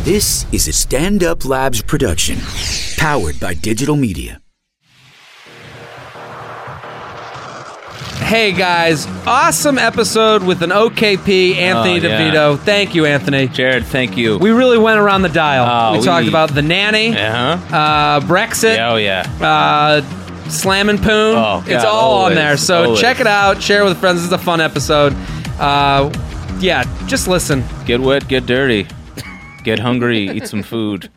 This is a Stand Up Labs production, powered by digital media. Hey guys, awesome episode with an OKP, Anthony DeVito. Thank you, Anthony. Jared, thank you. We really went around the dial. We talked about The Nanny, Brexit, Slam and Poon. Oh, God, it's all always, on there. So always. Check it out, share it with friends. This is a fun episode. Just listen. Get wet, get dirty. Get hungry, eat some food.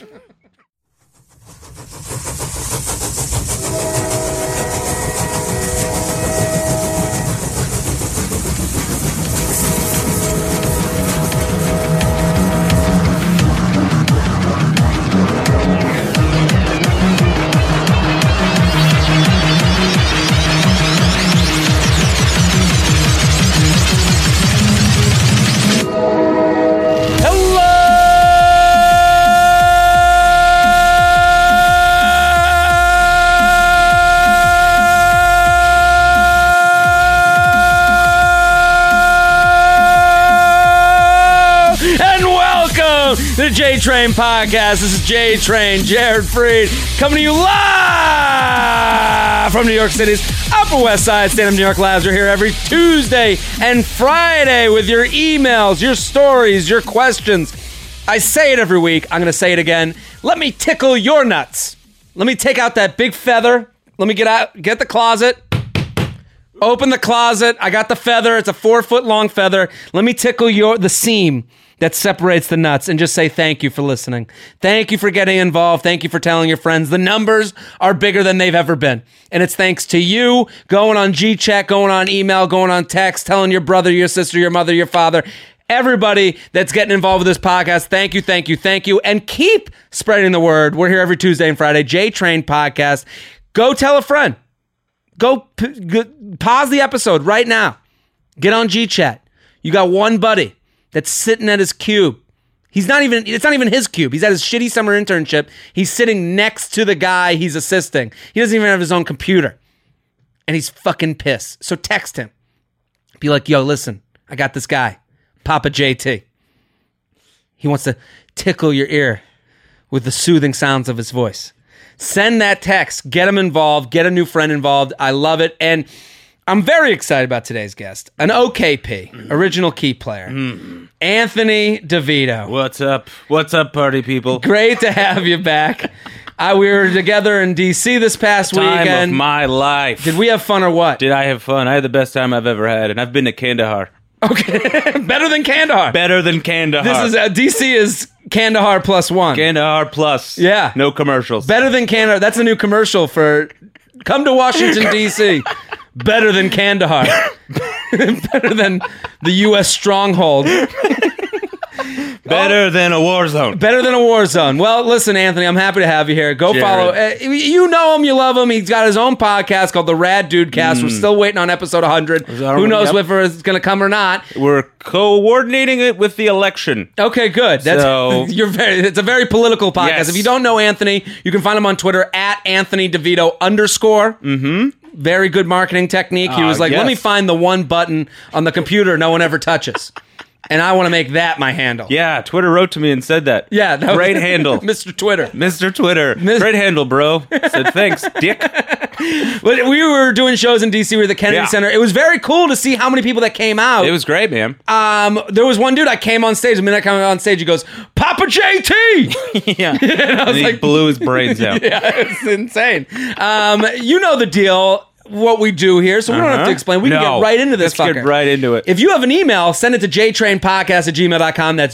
The J-Train Podcast. This is J-Train, Jared Freed, coming to you live from New York City's Upper West Side. Stand Up New York Labs are here every Tuesday and Friday with your emails, your stories, your questions. I say it every week. I'm going to say it again. Let me tickle your nuts. Let me take out that big feather. Let me get the closet. Open the closet. I got the feather. It's a 4-foot long feather. Let me tickle the seam that separates the nuts and just say thank you for listening. Thank you for getting involved. Thank you for telling your friends. The numbers are bigger than they've ever been. And it's thanks to you going on G-Chat, going on email, going on text, telling your brother, your sister, your mother, your father, everybody that's getting involved with this podcast. Thank you, thank you, thank you. And keep spreading the word. We're here every Tuesday and Friday. J-Train Podcast. Go tell a friend. Go pause the episode right now. Get on G-Chat. You got one buddy that's sitting at his cube. It's not even his cube. He's at his shitty summer internship. He's sitting next to the guy he's assisting. He doesn't even have his own computer. And he's fucking pissed. So text him. Be like, yo, listen, I got this guy, Papa JT. He wants to tickle your ear with the soothing sounds of his voice. Send that text. Get him involved. Get a new friend involved. I love it. And I'm very excited about today's guest, an OKP, original key player, Anthony DeVito. What's up? What's up, party people? Great to have you back. We were together in D.C. this past weekend. Time of my life. Did we have fun or what? Did I have fun? I had the best time I've ever had, and I've been to Kandahar. Okay, better than Kandahar. Better than Kandahar. This is D.C. is Kandahar +1. Kandahar plus. Yeah. No commercials. Better than Kandahar. That's a new commercial for come to Washington, D.C. Better than Kandahar. Better than the U.S. stronghold. Better than a war zone. Better than a war zone. Well, listen, Anthony, I'm happy to have you here. Go Jared. follow. You know him, you love him. He's got his own podcast called The Rad Dude Cast. We're still waiting on episode 100. Who knows if it's going to come or not. We're coordinating it with the election. Okay, good. It's a very political podcast. Yes. If you don't know Anthony, you can find him on Twitter at Anthony DeVito _. Very good marketing technique. He was like, let me find the one button on the computer no one ever touches. And I want to make that my handle. Yeah, Twitter wrote to me and said that. Yeah. Great handle. Mr. Twitter. Mr. Twitter. Great handle, bro. Said, thanks, dick. But we were doing shows in D.C. We were at the Kennedy Center. It was very cool to see how many people that came out. It was great, man. There was one dude, I came on stage. The minute I came on stage, he goes, Papa JT! Yeah. And he blew his brains out. Yeah, it's insane. You know the deal. What we do here, so we don't have to explain. We can get right into this Let's fucker. get right into it. If you have an email, send it to jtrainpodcast@gmail.com. That's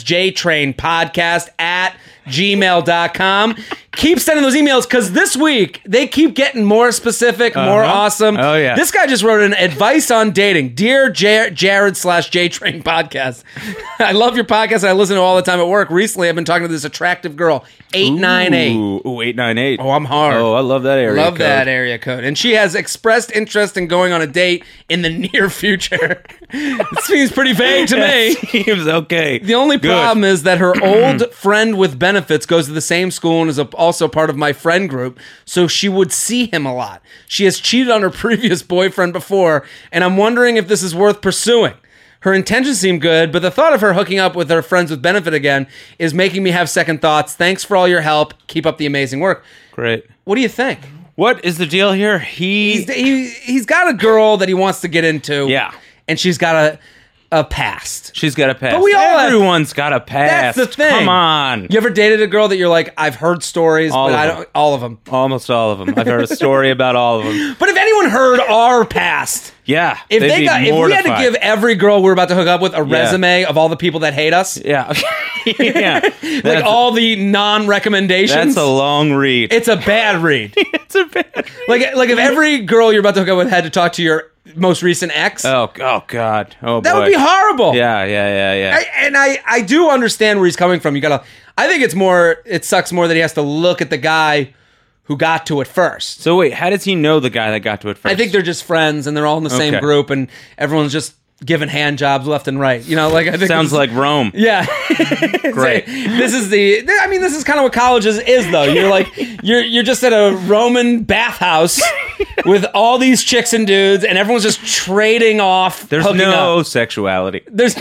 jtrainpodcast@gmail.com. Keep sending those emails because this week they keep getting more specific, more awesome. Oh, yeah. This guy just wrote an advice on dating. Dear Jared/JTrain Podcast. I love your podcast. I listen to it all the time at work. Recently, I've been talking to this attractive girl, 898. Ooh, 898. Oh, I'm hard. Oh, I love that area Love code. that area code. And she has expressed interest in going on a date in the near future. It seems pretty vague to me. Seems okay. The only problem is that her old friend with benefits goes to the same school and is also part of my friend group, so she would see him a lot. She has cheated on her previous boyfriend before, and I'm wondering if this is worth pursuing. Her intentions seem good, but the thought of her hooking up with her friends with benefit again is making me have second thoughts. Thanks for all your help. Keep up the amazing work. Great. What do you think? What is the deal here? He's got a girl that he wants to get into. Yeah. And she's got a past. She's got a past. But everyone's got a past. That's the thing. Come on. You ever dated a girl that you're like, I've heard stories, All of them. Almost all of them. I've heard a story about all of them. But if anyone heard our past, yeah, if we had to give every girl we're about to hook up with a resume of all the people that hate us, yeah, like all the non-recommendations, that's a long read. It's a bad read. It's a bad read. Like if every girl you're about to hook up with had to talk to your most recent ex, oh God, oh that boy. would be horrible. Yeah. I do understand where he's coming from. I think it sucks more that he has to look at the guy who got to it first. So wait, how does he know the guy that got to it first? I think they're just friends and they're all in the same group and everyone's just giving hand jobs left and right. I think sounds like Rome. Yeah. Great. This is kind of what college is though. You're just at a Roman bathhouse with all these chicks and dudes and everyone's just trading off. There's no sexuality.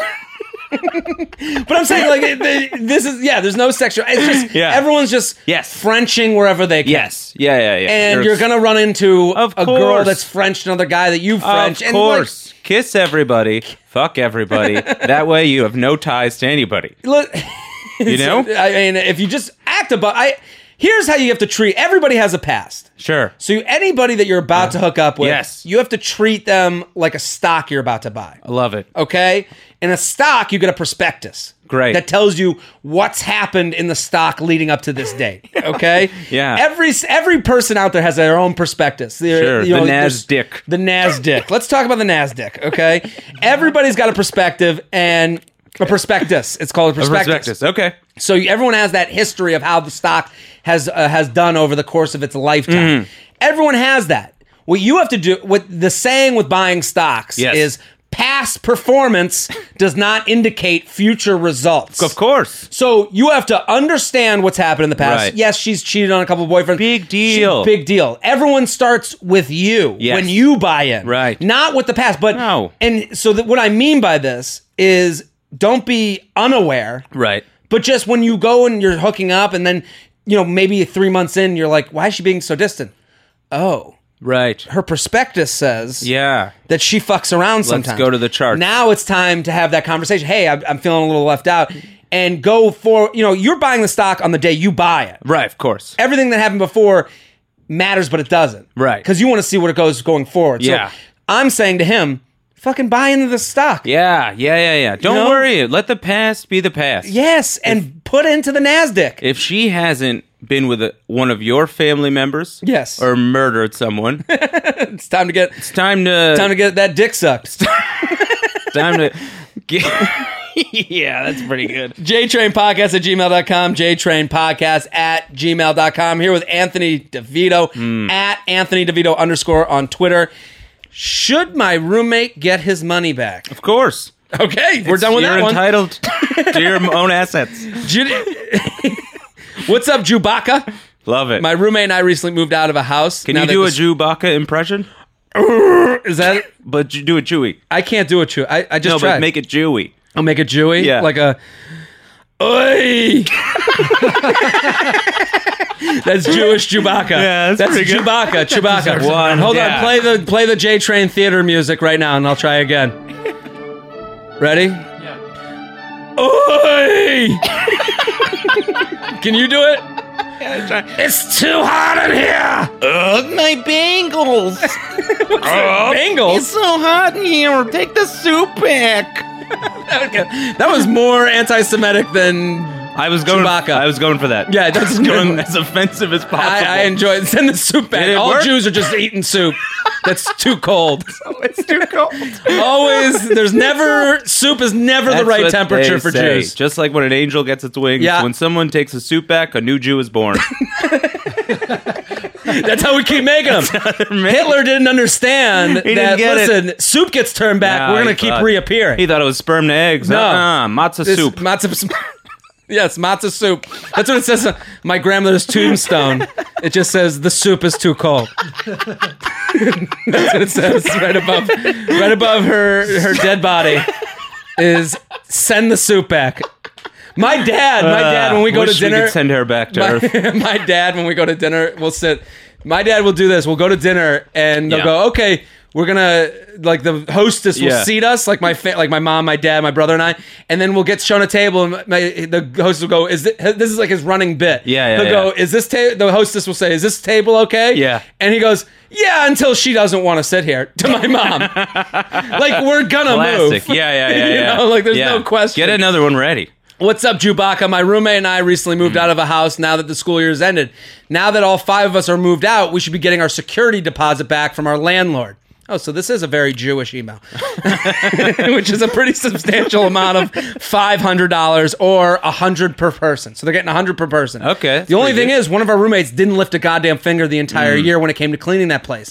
But I'm saying there's no sexual. It's just everyone's just Frenching wherever they can. Yes. Yeah. And you're gonna run into a girl that's Frenched another guy that you French. Of course. Kiss everybody. Fuck everybody. That way you have no ties to anybody. Look, I mean, if you just act here's how you have to treat. Everybody has a past. Sure. So anybody that you're about to hook up with, you have to treat them like a stock you're about to buy. I love it. Okay? In a stock, you get a prospectus. Great. That tells you what's happened in the stock leading up to this date. Okay? Yeah. Every person out there has their own prospectus. Sure. The NASDAQ. The NASDAQ. Let's talk about the NASDAQ, okay? Everybody's got a perspective and a prospectus. It's called a prospectus. Okay. So everyone has that history of how the stock has done over the course of its lifetime. Everyone has that. What you have to do, what the saying with buying stocks is, past performance does not indicate future results. Of course. So you have to understand what's happened in the past. Right. Yes, she's cheated on a couple of boyfriends. Big deal. Big deal. Everyone starts with you when you buy in. Right. Not with the past. But no. And so what I mean by this is don't be unaware. Right. But just when you go and you're hooking up and then, maybe 3 months in, you're like, why is she being so distant? Oh. Right. Her prospectus says that she fucks around sometimes. Let's go to the chart. Now it's time to have that conversation. Hey, I'm feeling a little left out. And go for, you're buying the stock on the day you buy it. Right, of course. Everything that happened before matters, but it doesn't. Right. Because you want to see what it goes going forward. Yeah. So I'm saying to him, fucking buy into the stock. Yeah. Don't worry. Let the past be the past. Yes, and put into the NASDAQ. If she hasn't been with one of your family members, or murdered someone, it's time to get that dick sucked. Time to get. Yeah, that's pretty good. JTrainPodcast@gmail.com. JTrainPodcast@gmail.com. Here with Anthony DeVito at Anthony DeVito _ on Twitter. Should my roommate get his money back? Of course. Okay, we're done with that one. You're entitled to your own assets. What's up, Chewbacca? Love it. My roommate and I recently moved out of a house. Can you do a Chewbacca impression? Is that? But do it Chewy. I can't do it Chewy. I just tried. But make it Chewy. I'll make it Chewy? Yeah. Like a... Oi! That's Jewish Chewbacca. Yeah, that's pretty good. Chewbacca. One, Hold on, play the J Train Theater music right now, and I'll try again. Ready? Yeah. Oi! Can you do it? It's too hot in here! My bangles! Bangles? It's so hot in here. Take the soup back. That was more anti-Semitic than Chewbacca. I was going for that. Yeah, that's going as offensive as possible. I enjoy it. Send the soup back. All Jews are just eating soup. That's too cold. It's too cold. Always, soup is never the right temperature for Jews. Just like when an angel gets its wings, when someone takes a soup back, a new Jew is born. That's how we keep making them. Hitler didn't understand that, soup gets turned back, we're going to keep reappearing. He thought it was sperm to eggs. No. Matzah soup. Yes, matzah soup. That's what it says on my grandmother's tombstone. It just says, the soup is too cold. That's what it says right above her dead body. is send the soup back. My dad, when we go to dinner, we could send her back to Earth. My dad, when we go to dinner, will sit. My dad will do this. We'll go to dinner, and they'll go, okay, we're gonna, like, the hostess will seat us, like my mom, my dad, my brother, and I, and then we'll get shown a table, and the host will go, this is like his running bit. He'll go, is this table? The hostess will say, is this table okay? Yeah. And he goes, yeah, until she doesn't want to sit here. To my mom, like, we're gonna move. Yeah. You know, like, there's no question. Get another one ready. What's up, Chewbacca? My roommate and I recently moved out of a house now that the school year has ended. Now that all 5 of us are moved out, we should be getting our security deposit back from our landlord. Oh, so this is a very Jewish email, which is a pretty substantial amount of $500 or $100 per person. So they're getting $100 per person. Okay. The only thing is, one of our roommates didn't lift a goddamn finger the entire year when it came to cleaning that place.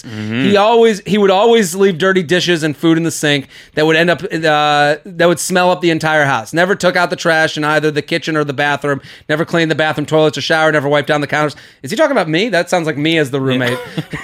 He would always leave dirty dishes and food in the sink that would end up that would smell up the entire house. Never took out the trash in either the kitchen or the bathroom. Never cleaned the bathroom toilets or shower. Never wiped down the counters. Is he talking about me? That sounds like me as the roommate.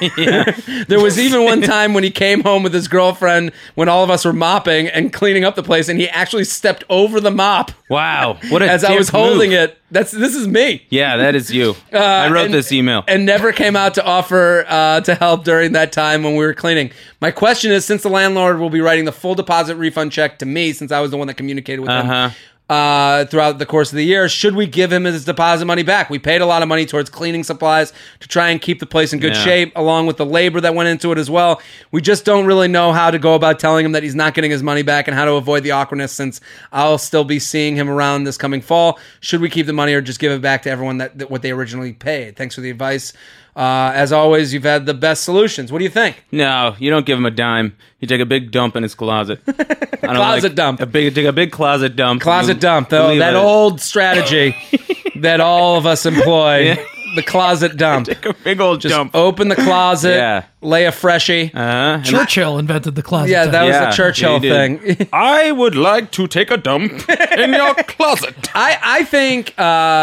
There was even one time when he came home with his girlfriend when all of us were mopping and cleaning up the place, and he actually stepped over the mop. Wow, what a as I was holding it. This is me. Yeah, that is you. I wrote this email and never came out to offer to help during that time when we were cleaning. My question is, since the landlord will be writing the full deposit refund check to me, since I was the one that communicated with him throughout the course of the year, should we give him his deposit money back? We paid a lot of money towards cleaning supplies to try and keep the place in good shape, along with the labor that went into it as well. We just don't really know how to go about telling him that he's not getting his money back and how to avoid the awkwardness, since I'll still be seeing him around this coming fall. Should we keep the money or just give it back to everyone that what they originally paid? Thanks for the advice. As always, you've had the best solutions. What do you think? No, you don't give him a dime. You take a big dump in his closet. Closet dump. Take a big closet dump. That old strategy that all of us employ. Yeah. The closet dump. Take a big old dump. Open the closet. Lay a freshie. Churchill invented the closet. Yeah, that was the Churchill thing. I would like to take a dump in your closet. I think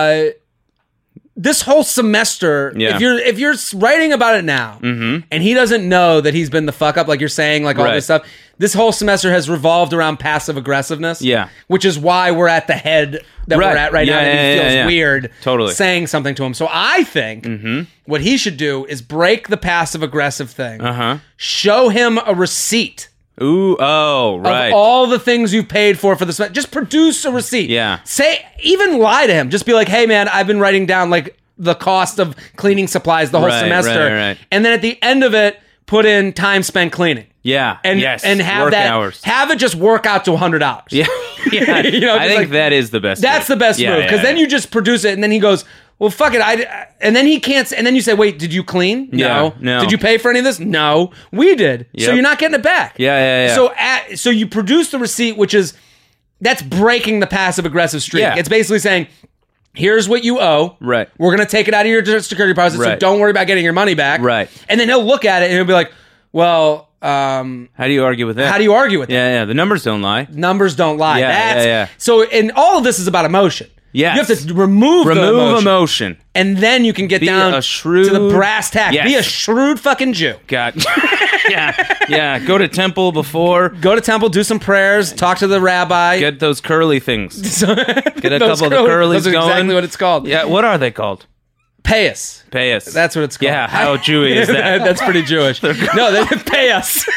this whole semester, if you're writing about it now, and he doesn't know that he's been the fuck up, like you're saying, like all this stuff, this whole semester has revolved around passive aggressiveness. Yeah. Which is why we're at the head that we're at right now. And he feels weird saying something to him. So I think what he should do is break the passive aggressive thing. Show him a receipt. Of all the things you've paid for the semester. Just produce a receipt. Yeah. Even lie to him. Just be like, hey man, I've been writing down like the cost of cleaning supplies the whole semester. Right. And then at the end of it, put in time spent cleaning. Yeah. And have work that hours. Have it just work out to $100. Yeah. I think that is the best. That's the best move, because then you just produce it, and then he goes, well, fuck it. And then he can't. And then you say, wait, did you clean? No. Did you pay for any of this? No, we did. Yep. So you're not getting it back. Yeah. So you produce the receipt, that's breaking the passive aggressive streak. Yeah. It's basically saying, here's what you owe. Right. We're going to take it out of your security deposit, so don't worry about getting your money back. Right. And then he'll look at it and he'll be like, well, how do you argue with that? Yeah, the numbers don't lie. Numbers don't lie. Yeah. So, and all of this is about emotion. Yes. You have to remove emotion. And then you can get down to the brass tack. Yes. Be a shrewd fucking Jew. God. Yeah. Go to temple before. Go to temple, do some prayers, talk to the rabbi. Get those curly things. Get a couple of the curlies going. That's exactly what it's called. Yeah, what are they called? Payas. That's what it's called. Yeah, how Jewy is that? That's pretty Jewish. No, they pay us.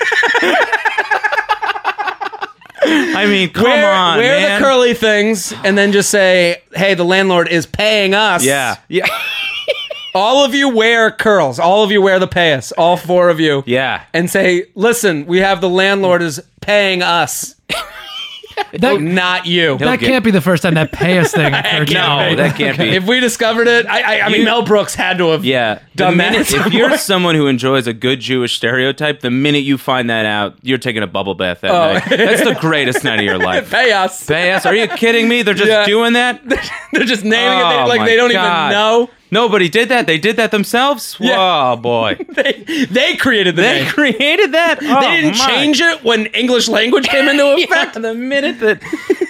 I mean, come on, wear man. the curly things, and then just say, hey, the landlord is paying us. Yeah. All of you wear curls. All of you wear the payas. All 4 of you. Yeah. And say, listen, we have the landlord is paying us. Not you. That can't be the first time that pay us thing occurred. No, that can't be. If we discovered it, I mean, Mel Brooks had to have done that. If you're someone who enjoys a good Jewish stereotype, the minute you find that out, you're taking a bubble bath that night. That's the greatest night of your life. Pay us. Are you kidding me? They're just doing that? They're just naming it like they don't even know. Nobody did that. They did that themselves? Yeah. Oh, boy. They created the name. They created that? They didn't change it when English language came into effect. The minute that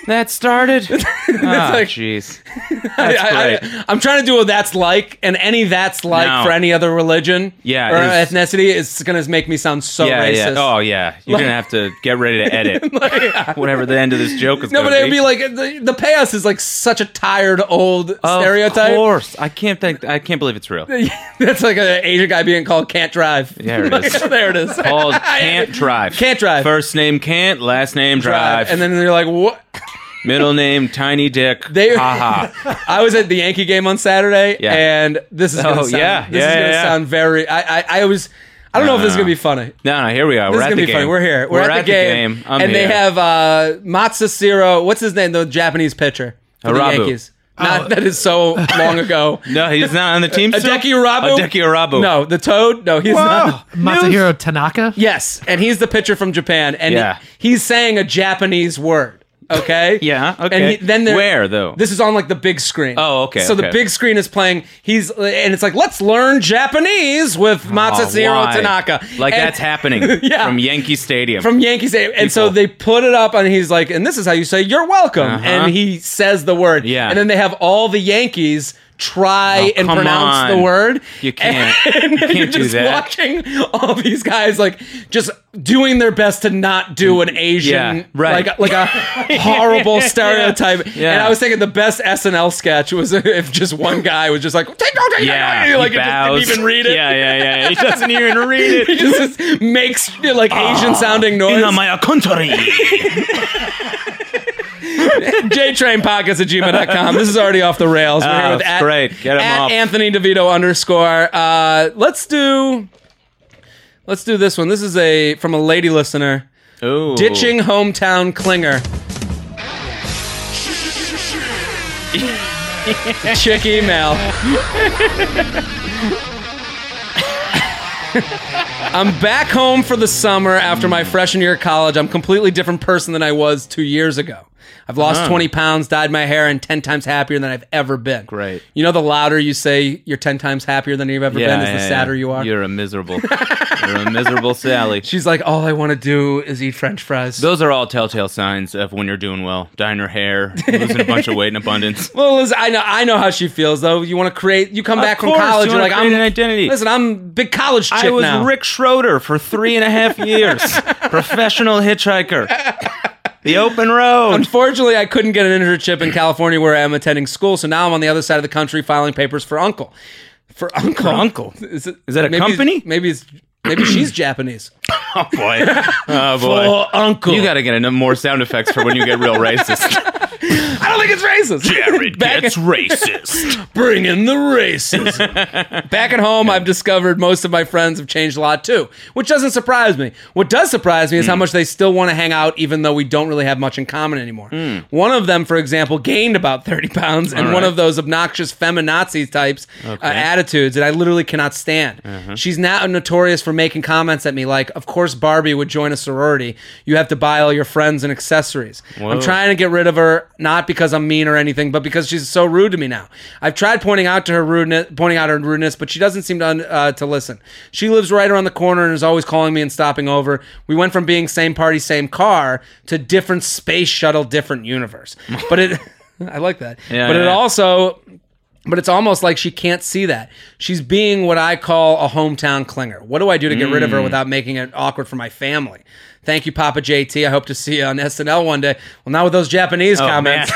That started? like- Jeez. That's great. I'm trying to do a that's like, and any that's like No. for any other religion Yeah, or it's- ethnicity is going to make me sound so Yeah, racist. yeah. Oh, yeah. You're going to have to get ready to edit whatever the end of this joke is No, going but to it would be like the payout is like such a tired old stereotype. Of course. I can't believe it's real. That's like an Asian guy being called can't drive. There it is. There it is. Called Can't Drive. Can't drive. First name Can't, last name Drive. And then they're like, what? Middle name Tiny Dick. Ha ha. I was at the Yankee game on Saturday, Yeah. and this is going to Oh, sound. yeah. This is going to sound very. I don't know if this is going to be funny. No, here we are. This We're is at gonna the be game. funny. We're here. We're at the game. I'm and here. they have Matsuziro. What's his name? The Japanese pitcher for the Harabu. Yankees. That is so long ago. No, he's not on the team still? Hideki Irabu? Hideki Irabu. No, the Toad. No, he's not. Masahiro Tanaka? Yes, and he's the pitcher from Japan, and Yeah. he's saying a Japanese word. Okay. Yeah, okay. And then Where, though? This is on like the big screen. Oh, okay, So the okay. big screen is playing. And it's like, let's learn Japanese with Matsuziro Why? Tanaka. Like And- that's happening Yeah. from Yankee Stadium. from Yankee Stadium. And so People. they put it up, and he's like, and this is how you say you're welcome. And he says the word. Yeah. And then they have all the Yankees try and come pronounce on. the word. You can't. And You can't you're do just that. watching all these guys like just doing their best to not do an Asian, Yeah, right. like a horrible stereotype. Yeah. And I was thinking the best SNL sketch was if just one guy was just like, Yeah, like he it just bows. didn't even read it. Yeah. He doesn't even read it. He just makes like Asian sounding noise. In my country. JTrainPodcast@gmail.com. This is already off the rails. We're here Oh, with that's great. Get 'em at off. Anthony DeVito _. Let's do this one. This is from a lady listener. Ooh. Ditching hometown clinger. Chick email. I'm back home for the summer after my freshman year of college. I'm a completely different person than I was 2 years ago. I've lost 20 pounds, dyed my hair, and 10 times happier than I've ever been. Great. You know, the louder you say you're 10 times happier than you've ever been is the sadder you are. You're a miserable Sally. She's like, all I want to do is eat French fries. Those are all telltale signs of when you're doing well. Dyeing your hair, losing a bunch of weight in abundance. Well, listen, I know how she feels, though. You want to create, you come Of back from course, college, you you're wanna like, create an identity. Listen, I'm a big college chick I was now. Rick Schroeder for 3.5 years. Professional hitchhiker. The open road. Unfortunately, I couldn't get an internship in California where I'm attending school, so now I'm on the other side of the country filing papers for Uncle. For Uncle? Is that a company? Maybe she's Japanese. Oh, boy. Oh, boy. For Uncle. You got to get more sound effects for when you get real racist. I don't think it's racist. Jared gets racist. Bring in the racism. Back at home, I've discovered most of my friends have changed a lot too, which doesn't surprise me. What does surprise me is how much they still want to hang out, even though we don't really have much in common anymore. One of them, for example, gained about 30 pounds, and one of those obnoxious feminazi types attitudes that I literally cannot stand. She's now notorious for making comments at me like, of course Barbie would join a sorority. You have to buy all your friends and accessories. Whoa. I'm trying to get rid of her, not because I'm mean or anything, but because she's so rude to me now. I've tried pointing out her rudeness, but she doesn't seem to listen. She lives right around the corner and is always calling me and stopping over. We went from being same party, same car to different space shuttle, different universe. But I like that. Yeah, but yeah. But it's almost like she can't see that. She's being what I call a hometown clinger. What do I do to get rid of her without making it awkward for my family? Thank you, Papa JT. I hope to see you on SNL one day. Well, not with those Japanese comments.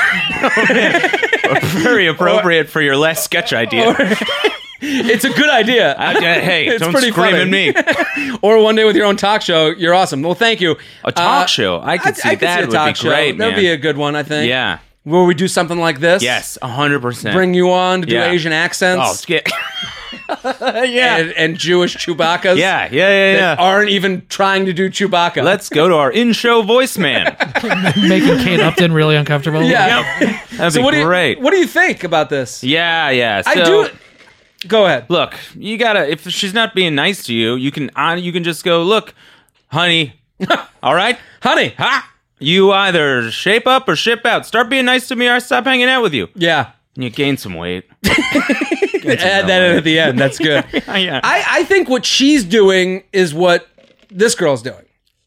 Very appropriate for your last sketch idea. It's a good idea. Hey, It's don't pretty scream funny. at me. Or one day with your own talk show. You're awesome. Well, thank you. A talk show? I could see that a would talk be show. great, That would man. be a good one, I think. Yeah. Where we do something like this. Yes, 100%. Bring you on to do Yeah. Asian accents. Oh, skip. Yeah. And Jewish Chewbacca's. Yeah. That aren't even trying to do Chewbacca. Let's go to our in-show voice man. Making Kate Upton really uncomfortable. Yeah. That'd So be great. what do you think about this? Yeah. So, I do. Go ahead. Look, you gotta. If she's not being nice to you, you can just go, look, honey. All right, Honey. ha. You either shape up or ship out. Start being nice to me, or I stop hanging out with you. Yeah. And you gain some weight. Add that in at the end. That's good. Yeah. I think what she's doing is what this girl's doing.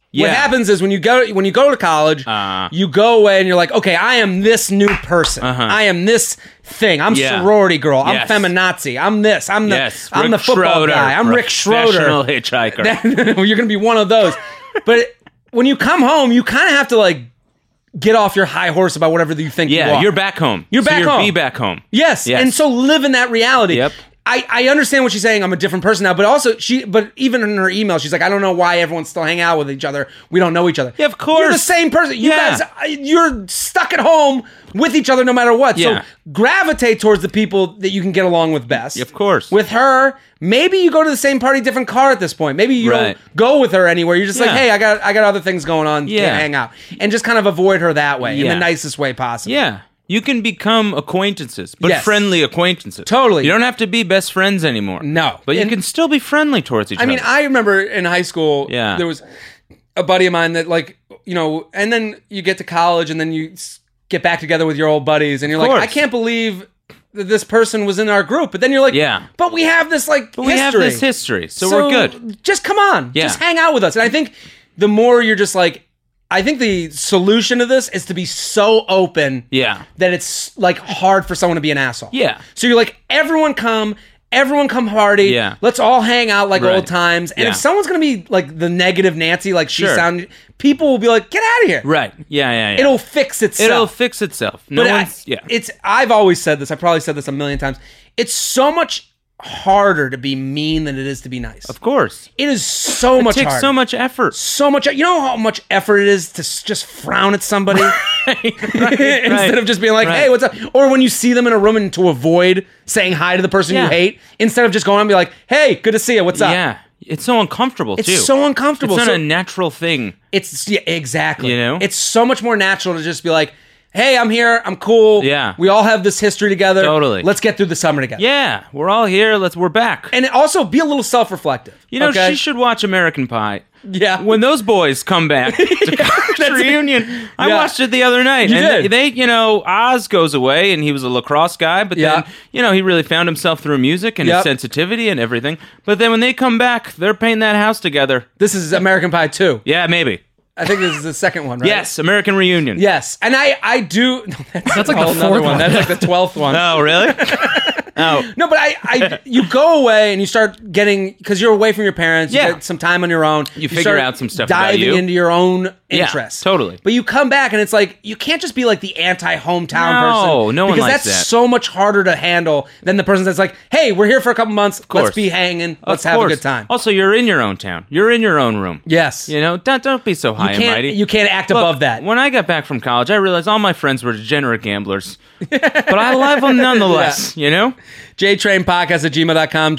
What happens is when you go to college, you go away and you're like, okay, I am this new person. I am this thing. I'm sorority girl. I'm feminazi. I'm this. I'm the football Schroeder, guy. I'm Rick Schroeder. Professional hitchhiker. You're gonna be one of those. But when you come home, you kind of have to like get off your high horse about whatever you think you are. You're back home. You're back home. Be back home. Yes. And so live in that reality. Yep. I understand what she's saying. I'm a different person now, but also but even in her email, she's like, I don't know why everyone's still hanging out with each other. We don't know each other. Yeah, of course. You're the same person. You guys, you're stuck at home with each other no matter what. Yeah. So gravitate towards the people that you can get along with best. Of course. With her, maybe you go to the same party, different car at this point. Maybe you don't go with her anywhere. You're just like, hey, I got other things going on. Can't hang out. And just kind of avoid her that way in the nicest way possible. Yeah. You can become acquaintances, but friendly acquaintances. Totally. You don't have to be best friends anymore. No. But you can still be friendly towards each other. I mean, I remember in high school, there was a buddy of mine that like, and then you get to college and then you get back together with your old buddies and you're like, I can't believe that this person was in our group. But then you're like, but we have this like history. We have this history, so we're good. Just come on. Just hang out with us. And I think the more you're just like, I think the solution to this is to be so open that it's like hard for someone to be an asshole. Yeah. So you're like, everyone come party. Yeah. Let's all hang out like old times. And if someone's going to be like the negative Nancy, like she sounded, people will be like, get out of here. Right. Yeah. It'll fix itself. I've always said this. I probably said this a million times. It's so much harder to be mean than it is to be nice. Of course. It is so much harder. It takes so much effort. So much. You know how much effort it is to just frown at somebody? Instead of just being like, hey, what's up? Or when you see them in a room and to avoid saying hi to the person you hate, instead of just going and be like, hey, good to see you. What's up? Yeah. It's so uncomfortable, too. It's so uncomfortable. It's not a natural thing. Exactly. You know? It's so much more natural to just be like, hey, I'm here. I'm cool. Yeah. We all have this history together. Totally. Let's get through the summer together. Yeah. We're all here. We're back. And also be a little self-reflective. You know, she should watch American Pie. Yeah. When those boys come back to college reunion. I watched it the other night. Oz goes away and he was a lacrosse guy, but then, he really found himself through music and his sensitivity and everything. But then when they come back, they're painting that house together. This is American Pie 2. Yeah, maybe. I think this is the second one, right? Yes, American Reunion. Yes, and I do. That's like the fourth one. That's like the 12th one. Oh, really? Oh. No, but you go away and you start getting, because you're away from your parents, you get some time on your own. You figure out some stuff about you. Diving into your own interests. Totally. But you come back and it's like, you can't just be like the anti-hometown person. No one likes that. Because that's so much harder to handle than the person that's like, hey, we're here for a couple months. Let's be hanging. Let's have a good time. Also, you're in your own town. You're in your own room. Yes. Don't be so high and mighty. You can't act above that. When I got back from college, I realized all my friends were degenerate gamblers. But I love them nonetheless, JTrainPodcast@gmail.com,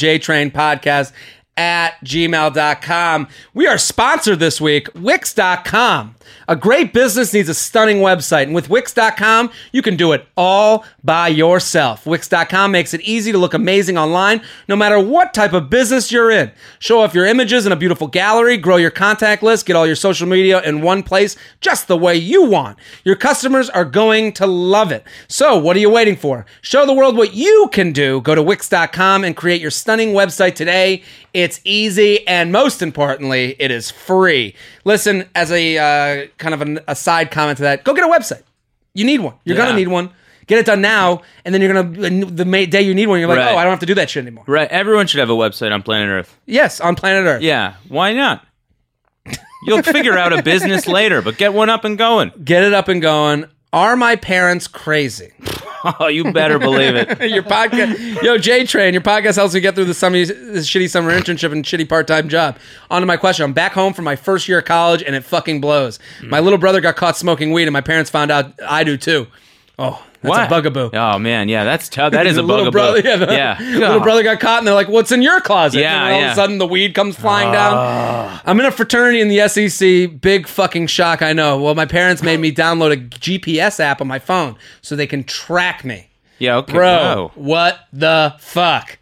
JTrainPodcast@gmail.com. We are sponsored this week, Wix.com. A great business needs a stunning website, and with Wix.com, you can do it all by yourself. Wix.com makes it easy to look amazing online, no matter what type of business you're in. Show off your images in a beautiful gallery, grow your contact list, get all your social media in one place, just the way you want. Your customers are going to love it. So, what are you waiting for? Show the world what you can do. Go to Wix.com and create your stunning website today. It's easy, and most importantly, it is free. Listen, as a kind of a side comment to that, go get a website. You need one. You're going to need one. Get it done now, and then you're going to, the day you need one, you're like, oh, I don't have to do that shit anymore. Right. Everyone should have a website on planet Earth. Yes, on planet Earth. Yeah. Why not? You'll figure out a business later, but get one up and going. Get it up and going. Are my parents crazy? Oh, you better believe it. Your podcast, J-Train, your podcast helps me get through this shitty summer internship and shitty part-time job. On to my question. I'm back home from my first year of college, and it fucking blows. My little brother got caught smoking weed, and my parents found out I do too. Oh, that's a bugaboo. Oh, man, yeah, that's tough. That is a bugaboo. Little brother got caught, and they're like, what's in your closet? Yeah, and all of a sudden, the weed comes flying down. I'm in a fraternity in the SEC. Big fucking shock, I know. Well, my parents made me download a GPS app on my phone so they can track me. Yeah, okay. Bro, what the fuck?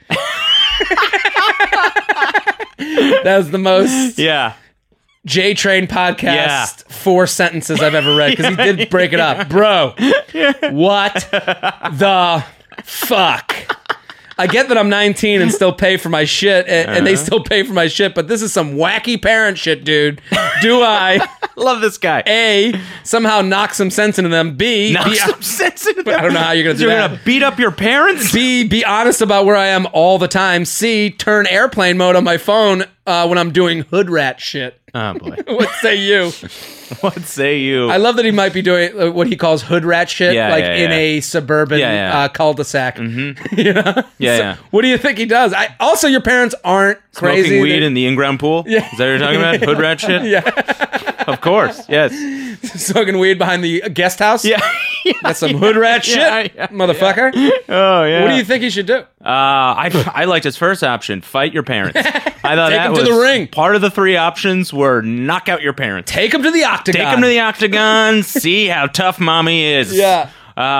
That was the most... J-Train podcast 4 sentences I've ever read, because he did break it up. Bro, what the fuck? I get that I'm 19 and still pay for my shit, and they still pay for my shit, but this is some wacky parent shit, dude. Do I, Love this guy. A, somehow knock some sense into them, B, Knock some sense into them. I don't know how you're going to do You're that. going to beat up your parents? B, be honest about where I am all the time. C, turn airplane mode on my phone when I'm doing hood rat shit. Oh, boy. What say you? What say you? I love that he might be doing what he calls hood rat shit, in a suburban cul-de-sac. Mm-hmm. You know? Yeah. What do you think he does? Also, your parents aren't crazy. Smoking weed in the in-ground pool? Yeah. Is that what you're talking about? Hood rat shit? Yeah. Of course, yes. Smoking weed behind the guest house? Yeah. That's some hood rat shit, motherfucker. Oh, yeah. What do you think he should do? I liked his first option, fight your parents. I thought Take that him was to the ring. Part of the three options were knock out your parents. Take him to the octagon. Take him to the octagon, see how tough mommy is. Yeah.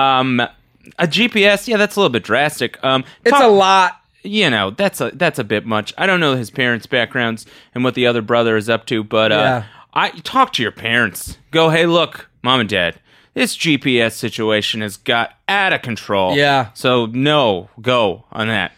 A GPS, yeah, that's a little bit drastic. It's a lot. You know, that's a bit much. I don't know his parents' backgrounds and what the other brother is up to, but I talk to your parents. Go, hey, look, mom and dad, this GPS situation has got out of control. Yeah. So no, go on that.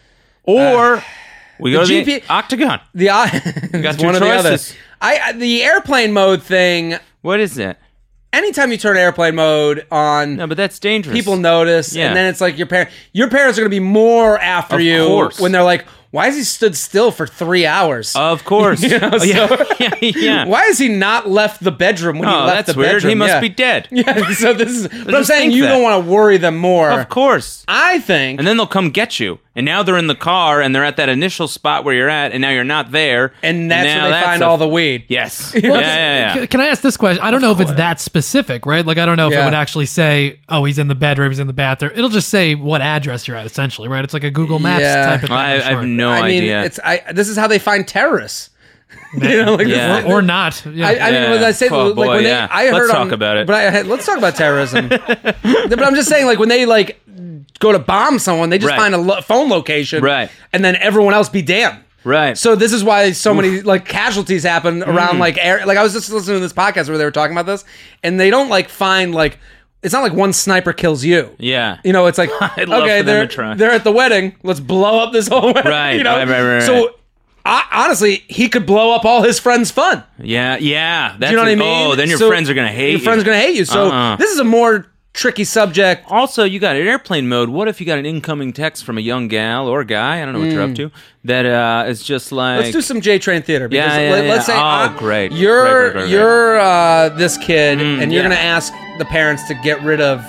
Or we go to the octagon. Got two one or the other. choices. The airplane mode thing. What is that? Anytime you turn airplane mode on, No, but that's dangerous. people notice, Yeah. and then it's like your parents are going to be more after Of you course. when they're like, "Why has he stood still for 3 hours? Of course. You know, Yeah. Why has he not left the bedroom when he Oh, left that's the weird. bedroom? He must Yeah. be dead. Yeah, so this is. But I'm just saying think you that. don't want to worry them more. Of course. I think. And then they'll come get you. And now they're in the car and they're at that initial spot where you're at, and now you're not there. And that's now where they find all the weed. Yes. Well, yeah. Can I ask this question? I don't know if it's that specific, right? Like, I don't know if it Yeah. would actually say, oh, he's in the bedroom, he's in the bathroom. It'll just say what address you're at, essentially, right? It's like a Google Maps Yeah. type of thing. I I'm have sure. no I mean, idea. this is how they find terrorists. You know, like Yeah. Or not. Yeah. I mean, when I say Oh, like boy, when yeah. I heard Let's talk about it. But let's talk about terrorism. But I'm just saying, like when they like go to bomb someone, they just Right. find a phone location, Right. and then everyone else be damned. Right. So this is why so many like casualties happen around like air. Like I was just listening to this podcast where they were talking about this, and they don't like find like it's not like one sniper kills you. Yeah. You know, it's like I'd love okay, for them to try. they're at the wedding. Let's blow up this whole wedding. Right, You know? right. So honestly, he could blow up all his friends' fun. Yeah. That's Do you know what I mean? Oh, then your So friends are going to hate you. Your friends are going to hate you. So this is a more tricky subject. Also, you got an airplane mode. What if you got an incoming text from a young gal or guy, I don't know what you're up to, that is just like... Let's do some J-Train theater. Because Yeah. let's say Great. You're Right. you're this kid, and you're yeah. going to ask the parents to get rid of...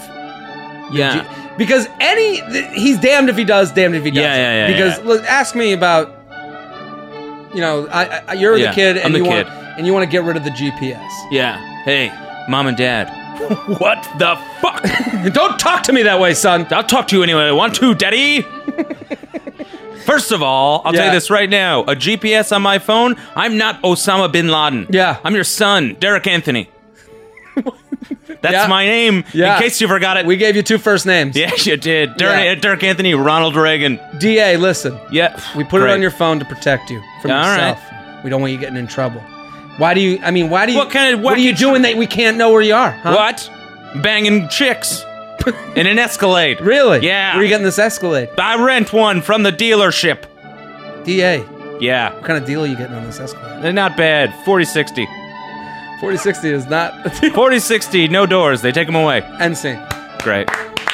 Yeah. Because he's damned if he does, damned if he doesn't. Yeah. Because look, ask me about... You know, you're the kid, and you want to get rid of the GPS. Yeah. Hey, mom and dad. What the fuck? Don't talk to me that way, son. I'll talk to you anyway I want to, daddy. First of all, I'll tell you this right now. A GPS on my phone, I'm not Osama bin Laden. Yeah. I'm your son, Derek Anthony. That's Yeah. my name, Yeah. in case you forgot it. We gave you 2 first names. Yes, you did. Yeah. Derek Anthony, Ronald Reagan. DA, listen. Yeah. We put it Great. on your phone to protect you from All yourself. We don't want you getting in trouble. Why do you What kind of what are you wacky doing that we can't know where you are? Huh? What? Banging chicks in an Escalade. Really? Yeah. Where are you getting this Escalade? I rent one from the dealership. DA, Yeah. what kind of deal are you getting on this Escalade? They're not bad. 4060. 4060 is not 4060, no doors. They take them away. NC. Great.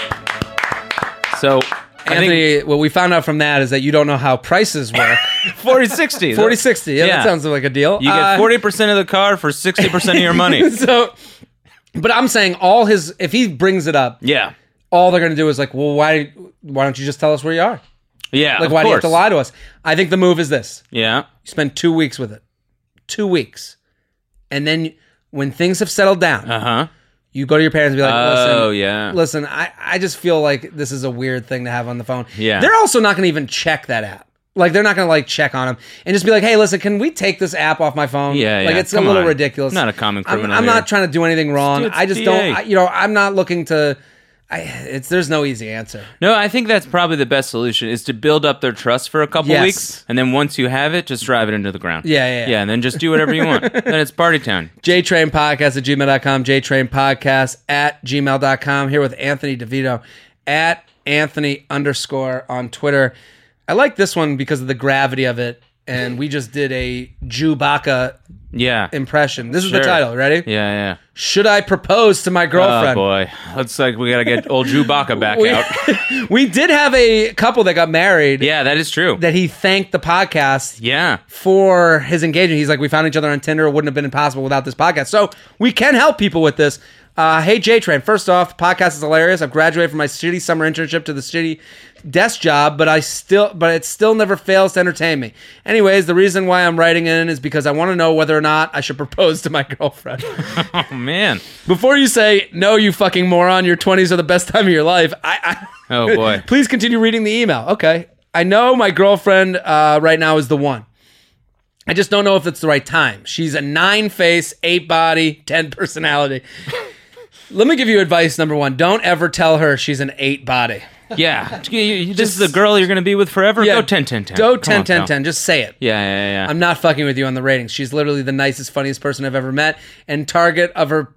So, Anthony, what we found out from that is that you don't know how prices work. 4060. 4060. Yeah, that sounds like a deal. You get 40% of the car for 60% of your money. So, but I'm saying if he brings it up, Yeah. all they're going to do is like, well, why don't you just tell us where you are? Yeah. Like, of why do you have course. to lie to us? I think the move is this. Yeah. You spend 2 weeks with it. 2 weeks. And then when things have settled down, Uh-huh. you go to your parents and be like, Oh, yeah. listen, I just feel like this is a weird thing to have on the phone. Yeah. They're also not going to even check that app. Like, they're not going to, like, check on them and just be like, hey, listen, can we take this app off my phone? Yeah, Like, yeah. it's Come a little on. ridiculous. Not a common criminal I'm here. not trying to do anything wrong. It's I just DA. I'm not looking to... There's no easy answer. No, I think that's probably the best solution is to build up their trust for a couple Yes. weeks. And then once you have it, just drive it into the ground. Yeah. Yeah, and then just do whatever you want. Then it's party time. JTrainPodcast@gmail.com, JTrainPodcast@gmail.com. Here with Anthony DeVito @Anthony_ on Twitter. I like this one because of the gravity of it, and we just did a Chewbacca impression. This is the title. Ready? Yeah. Should I propose to my girlfriend? Oh, boy. Looks like we got to get old Chewbacca back out. We did have a couple that got married. Yeah, that is true. That he thanked the podcast for his engagement. He's like, we found each other on Tinder. It wouldn't have been impossible without this podcast. So we can help people with this. Hey, J-Train. First off, the podcast is hilarious. I've graduated from my shitty summer internship to the shitty desk job, but it still never fails to entertain me. Anyways, the reason why I'm writing in is because I want to know whether or not I should propose to my girlfriend. Oh, man. Before you say, no, you fucking moron, your 20s are the best time of your life, oh, boy. Please continue reading the email. Okay. I know my girlfriend right now is the one. I just don't know if it's the right time. She's a 9-face, 8-body, 10 personality. Let me give you advice, number 1. Don't ever tell her she's an 8-body. Yeah. This is the girl you're going to be with forever? Yeah, Go 10-10-10. Go 10-10-10. Just say it. Yeah. I'm not fucking with you on the ratings. She's literally the nicest, funniest person I've ever met. And the target of her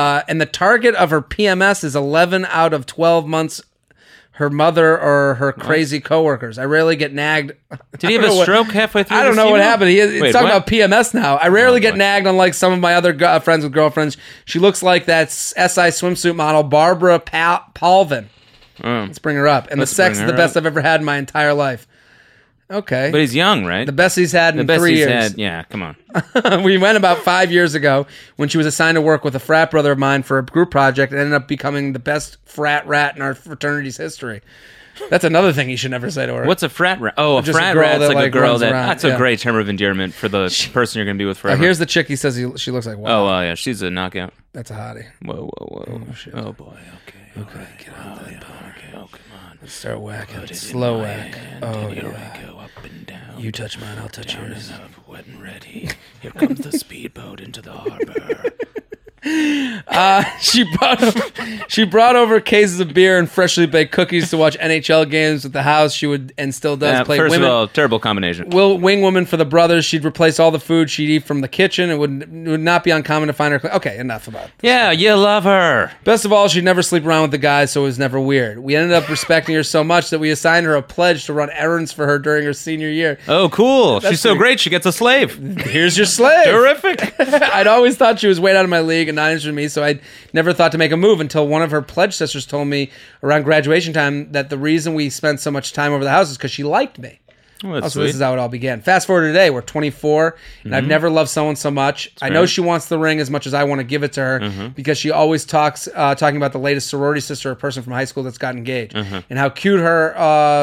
PMS is 11 out of 12 months her mother or her crazy coworkers. I rarely get nagged. Did he have a stroke halfway through? I don't know what happened. He's talking about PMS now. I rarely get nagged, unlike some of my other friends with girlfriends. She looks like that SI swimsuit model, Barbara Palvin. Let's bring her up. And the sex is the best I've ever had in my entire life. Okay. But he's young, right? The best he's had in 3 years. Yeah, come on. We went about 5 years ago when she was assigned to work with a frat brother of mine for a group project and ended up becoming the best frat rat in our fraternity's history. That's another thing you should never say to her. What's a frat rat? Oh, a frat rat's like a girl that's a great term of endearment for the person you're going to be with forever. Here's the chick he says she looks like. Wow. Oh, well, yeah. She's a knockout. That's a hottie. Whoa. Oh, shit. Oh, boy. Okay. Get out of that bar. Oh, come on. Let's start whacking. Slow whack. Oh, yeah. Go up and down. You touch mine, I'll touch yours. Wet and ready. Here comes the speedboat into the harbor. She brought over cases of beer and freshly baked cookies to watch NHL games at the house. She would and still does play first women. of all, terrible combination. Wing woman for the brothers. She'd replace all the food she'd eat from the kitchen. It would not be uncommon to find her. Okay, enough about this. Yeah, you love her. Best of all, she'd never sleep around with the guys, so it was never weird. We ended up respecting her so much that we assigned her a pledge to run errands for her during her senior year. Oh, cool. She's so great, she gets a slave. Here's your slave. Terrific. I'd always thought she was way out of my league and not interested in me, so I'd never thought to make a move until one of her pledge sisters told me around graduation time that the reason we spent so much time over the house is because she liked me. Oh, that's so sweet. This is how it all began. Fast forward to today, we're 24, and I've never loved someone so much. I know she wants the ring as much as I want to give it to her because she always talks talking about the latest sorority sister or person from high school that's got engaged and how cute her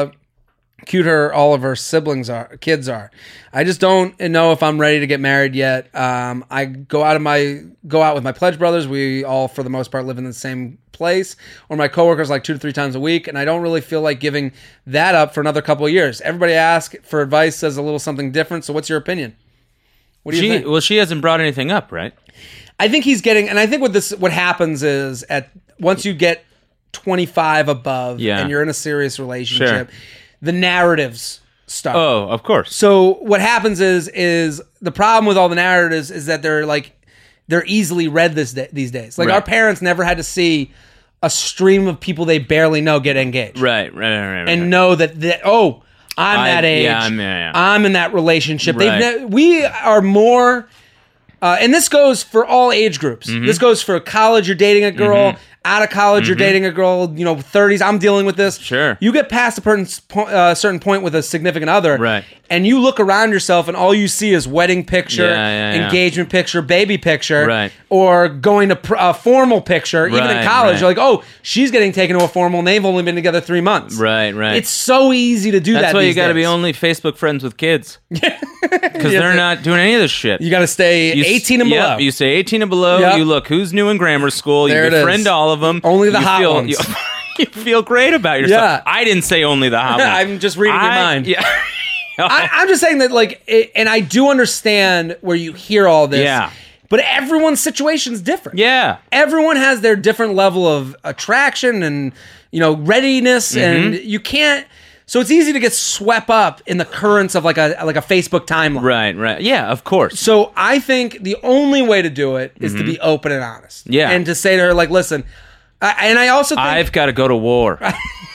all of her kids are. I just don't know if I'm ready to get married yet. I go out with my pledge brothers. We all, for the most part, live in the same place, or my coworkers like 2 to 3 times a week, and I don't really feel like giving that up for another couple of years. Everybody asks for advice, says a little something different. So what's your opinion? What do you think? Well, she hasn't brought anything up, right? I think he's getting, and I think what happens is once you get 25 above and you're in a serious relationship, the narratives start. Oh, of course. So what happens is the problem with all the narratives is that they're easily read these days. Like our parents never had to see a stream of people they barely know get engaged. Right. And know that I'm that age. Yeah. I'm in that relationship. Right. We are more, and this goes for all age groups. This goes for college. You're dating a girl. Out of college, you're dating a girl, 30s. I'm dealing with this. Sure. You get past a certain point with a significant other. Right. And you look around yourself and all you see is wedding picture, engagement picture, baby picture. Right. Or going to a formal picture. Even in college, you're like, oh, she's getting taken to a formal and they've only been together 3 months. Right. It's so easy to do that. That's why you got to be days. only Facebook friends with kids. Because they're not doing any of this shit. You got to stay 18 and below. Yep, you say 18 and below. Yep. You look who's new in grammar school. There You befriend all of them. Only the hot ones. You feel great about yourself. Yeah. I didn't say only the hot ones. I'm just reading your mind. Yeah. I'm just saying that, and I do understand where you hear all this. Yeah. But everyone's situation's different. Yeah. Everyone has their different level of attraction and, readiness, and you can't. So it's easy to get swept up in the currents of like a Facebook timeline. Right. Yeah, of course. So I think the only way to do it is to be open and honest. Yeah. And to say to her, listen, and I also think I've got to go to war.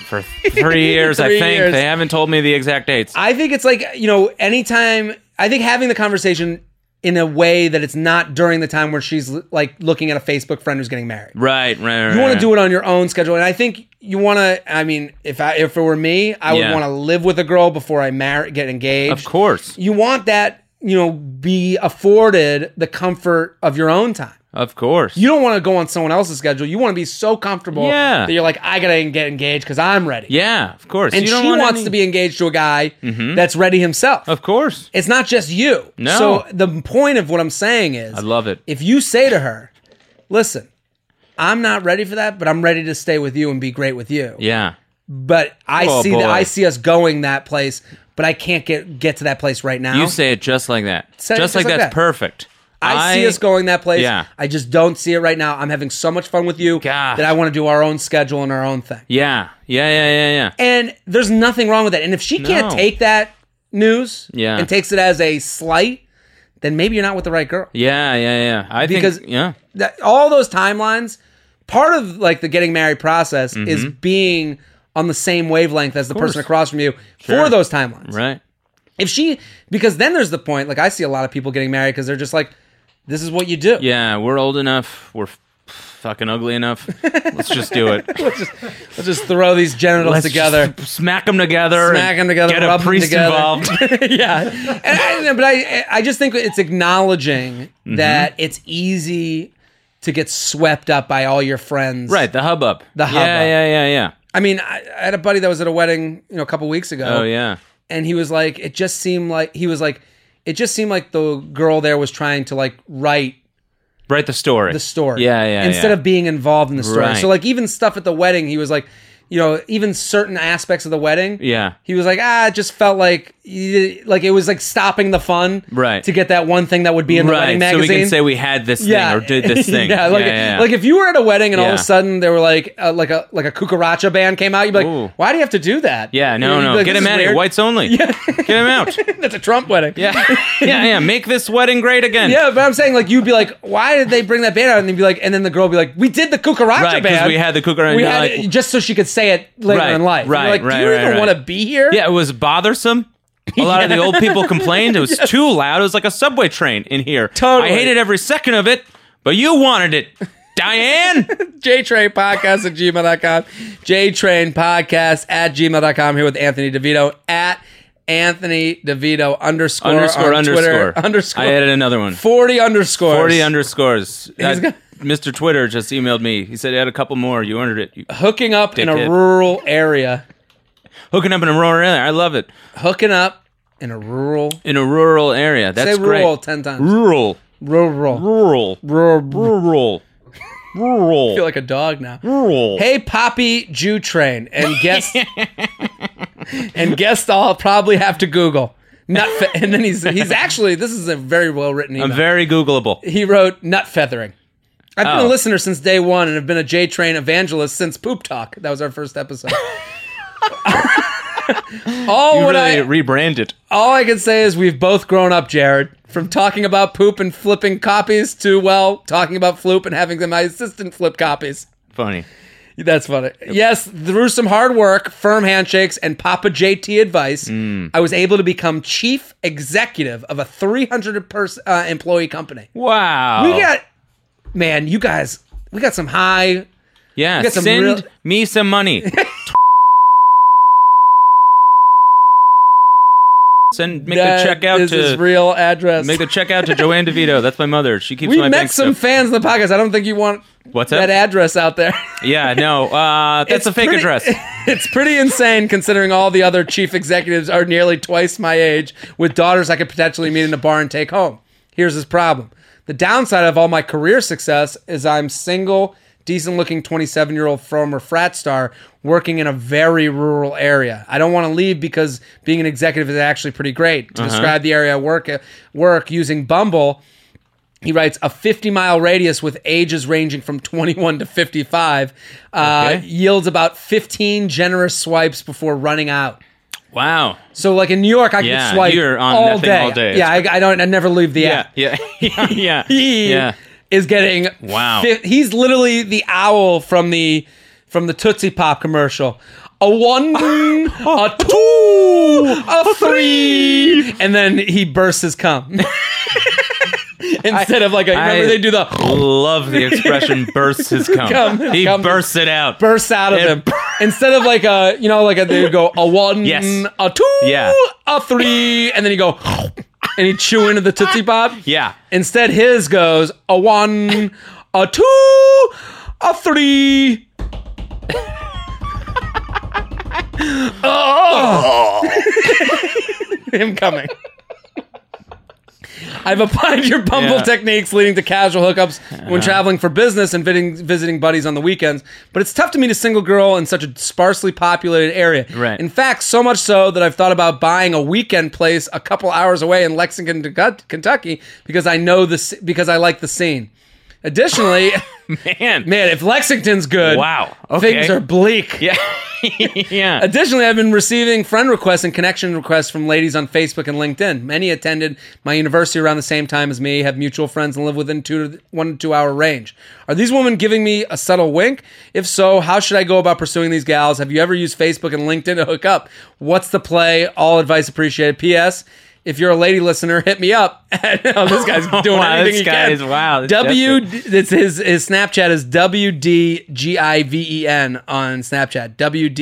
For 3 years, I think. They haven't told me the exact dates. I think it's like, anytime, I think having the conversation in a way that it's not during the time where she's like looking at a Facebook friend who's getting married. Right. You want to do it on your own schedule. And I think you want to, if it were me, I would want to live with a girl before I get engaged. Of course. You want that, be afforded the comfort of your own time. Of course. You don't want to go on someone else's schedule. You want to be so comfortable that you're like, I got to get engaged because I'm ready. Yeah, of course. And she wants to be engaged to a guy that's ready himself. Of course. It's not just you. No. So the point of what I'm saying is, I love it. If you say to her, listen, I'm not ready for that, but I'm ready to stay with you and be great with you. Yeah. But I see us going that place, but I can't get to that place right now. You say it just like that. Just like that's that. Perfect. I see us going that place. Yeah. I just don't see it right now. I'm having so much fun with you that I want to do our own schedule and our own thing. Yeah. And there's nothing wrong with that. And if she can't take that news and takes it as a slight, then maybe you're not with the right girl. Yeah. I think all those timelines, part of like the getting married process is being on the same wavelength as the person across from you for those timelines. Right. Because then there's the point, like I see a lot of people getting married because they're just like, this is what you do. Yeah, we're old enough. We're fucking ugly enough. Let's just do it. let's just throw these genitals together. Smack them together. Get a priest involved. Yeah. But I just think it's acknowledging that it's easy to get swept up by all your friends. Right, the hubbub. Yeah. I mean, I had a buddy that was at a wedding, a couple weeks ago. Oh, yeah. And he was like, it just seemed like the girl there was trying to like write the story. Yeah. Instead of being involved in the story. Right. So like even stuff at the wedding, he was like, even certain aspects of the wedding. Yeah. He was like, it just felt like it was like stopping the fun. Right. To get that one thing that would be in the wedding magazine. So we can say we had this thing or did this thing. Like if you were at a wedding and all of a sudden there were like a cucaracha band came out, you'd be like, why do you have to do that? Yeah, no. Like, get him out of here. Whites only. Yeah. Get him out. That's a Trump wedding. Yeah. Make this wedding great again. Yeah, but I'm saying like you'd be like, why did they bring that band out? And they'd be like, and then the girl would be like, we did the cucaracha band. Because we had the cucaracha. We had it just so she could say it later in life. Right. Do you even want to be here? Yeah, it was bothersome. A lot of the old people complained. It was too loud. It was like a subway train in here. Totally. I hated every second of it, but you wanted it. Diane? JTrainPodcast at gmail.com. JTrainPodcast@gmail.com. Here with Anthony DeVito at Anthony DeVito underscore on Twitter. I added another one. 40 underscores. 40 underscores. Mr. Twitter just emailed me. He said, add a couple more. You earned it. Hooking up in a rural area. Hooking up in a rural area. I love it. Hooking up in a rural area. That's Say great. rural 10 times. Rural. I feel like a dog now. Rural. Hey, Poppy Jew Train and guest I'll probably have to Google. And then he's actually, this is a very well written email. I'm very Googleable. He wrote nut feathering. I've been a listener since day one and have been a J-Train evangelist since Poop Talk. That was our first episode. Rebranded. All I can say is we've both grown up, Jared. From talking about poop and flipping copies to, talking about floop and having my assistant flip copies. Funny. That's funny. Yes, through some hard work, firm handshakes, and Papa JT advice, I was able to become chief executive of a 300-person employee company. Wow. You guys, we got some high... Yeah, send me some money. Make the check out to his real address. Make the check out to Joanne DeVito. That's my mother. She keeps my bank We met some fans in the podcast. I don't think you want that address out there. Yeah, no. That's a fake address. It's pretty insane considering all the other chief executives are nearly twice my age with daughters I could potentially meet in a bar and take home. Here's his problem. The downside of all my career success is I'm single, decent-looking 27-year-old former frat star working in a very rural area. I don't want to leave because being an executive is actually pretty great. To describe the area I work using Bumble, he writes, a 50-mile radius with ages ranging from 21 to 55 yields about 15 generous swipes before running out. Wow. So like in New York, I can swipe you're on all nothing day. all day. Yeah, I never leave the app. Yeah. He is getting wow. He's literally the owl from the Tootsie Pop commercial. a 1, a 2, a 3, and then he bursts his cum. Instead of like, remember they do the... love the expression bursts his cum. He bursts it out. Bursts out of him. Instead of like a, they go a 1, a 2, a 3, and then you go... and he chew into the Tootsie Pop. Yeah. Instead, his goes a 1, a 2, a 3. Him coming. I've applied your Bumble techniques leading to casual hookups when traveling for business and visiting buddies on the weekends, but it's tough to meet a single girl in such a sparsely populated area. Right. In fact, so much so that I've thought about buying a weekend place a couple hours away in Lexington, Kentucky, because I like the scene. Additionally, man, if Lexington's good, wow, okay. Things are bleak. Yeah. Yeah. Additionally, I've been receiving friend requests and connection requests from ladies on Facebook and LinkedIn. Many attended my university around the same time as me, have mutual friends, and live within 1 to 2 hour range. Are these women giving me a subtle wink? If so, how should I go about pursuing these gals? Have you ever used Facebook and LinkedIn to hook up? What's the play? All advice appreciated. P.S. If you're a lady listener, hit me up. This guy's doing anything he can. It's his Snapchat is WDGIVEN on Snapchat.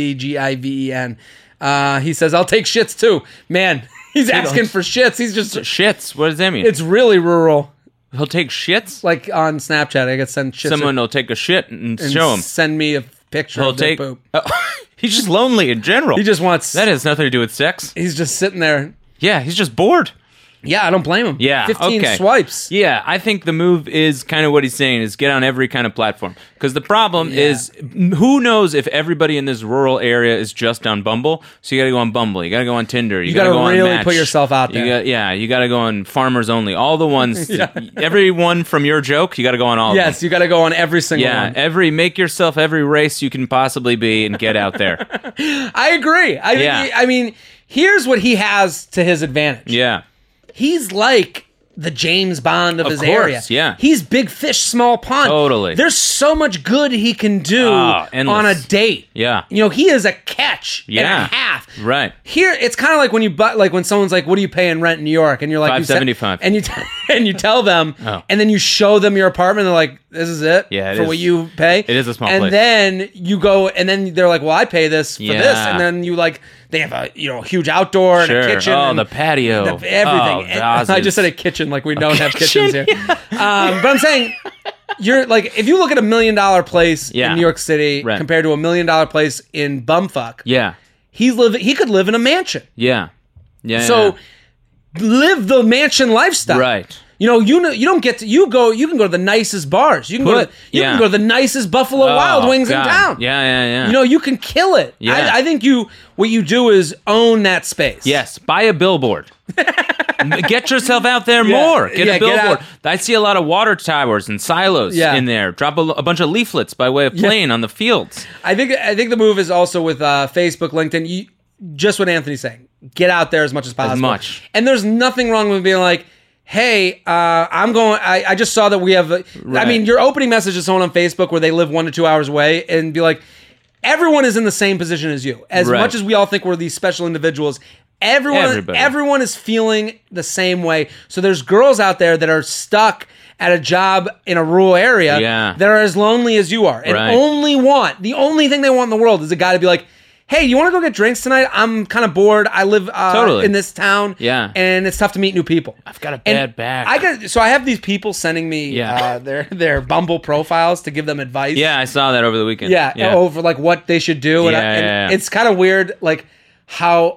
WDGIVEN. He says, I'll take shits too. Man, he's asking for shits. He's just... Shits? What does that mean? It's really rural. He'll take shits? Like on Snapchat, I get send shits. Someone will take a shit and show him. Send me a picture of their poop. He's just lonely in general. He just wants... That has nothing to do with sex. He's just sitting there... Yeah, he's just bored. Yeah, I don't blame him. Yeah, 15 swipes. Yeah, I think the move is kind of what he's saying, is get on every kind of platform. Because the problem is, who knows if everybody in this rural area is just on Bumble? So you got to go on Bumble. You got to go on Tinder. You got to go on really Match. Put yourself out there. You got to go on Farmers Only. All the ones, everyone from your joke, you got to go on all of them. Yes, you got to go on every single one. Make yourself every race you can possibly be and get out there. I agree. I mean, here's what he has to his advantage. Yeah. He's like the James Bond of his area. Yeah. He's big fish, small pond. Totally. There's so much good he can do on a date. Yeah. He is a catch and a half. Right. Here, it's kind of like when someone's like, "What do you pay in rent in New York?" And you're like, $575. And you tell them, and then you show them your apartment. They're like, "This is it for what you pay." It is a small place. And then you go, and then they're like, "Well, I pay this for this," and then you like. They have a huge outdoor and a kitchen. Oh, the patio. Everything. I just said a kitchen like we don't have kitchens here. But I'm saying, you're like, if you look at $1 million place in New York City compared to $1 million place in bumfuck, he could live in a mansion. Yeah. So live the mansion lifestyle. Right. You don't get to you can go to the nicest bars. You can go to the nicest Buffalo Wild Wings in town. Yeah. You can kill it. Yeah. I think what you do is own that space. Yes. Buy a billboard. Get yourself out there more. Get a billboard. I see a lot of water towers and silos in there. Drop a bunch of leaflets by way of plane on the fields. I think the move is also with Facebook, LinkedIn. Just what Anthony's saying. Get out there as much as possible. And there's nothing wrong with being like, hey, I just saw that we have... I mean, your opening message to someone on Facebook where they live 1 to 2 hours away and be like, everyone is in the same position as you. As much as we all think we're these special individuals, everyone is feeling the same way. So there's girls out there that are stuck at a job in a rural area that are as lonely as you are. And the only thing they want in the world is a guy to be like, hey, you want to go get drinks tonight? I'm kind of bored. I live in this town, and it's tough to meet new people. I've got a bad back. I have these people sending me their Bumble profiles to give them advice. Yeah, I saw that over the weekend. Over like what they should do. And it's kind of weird, like how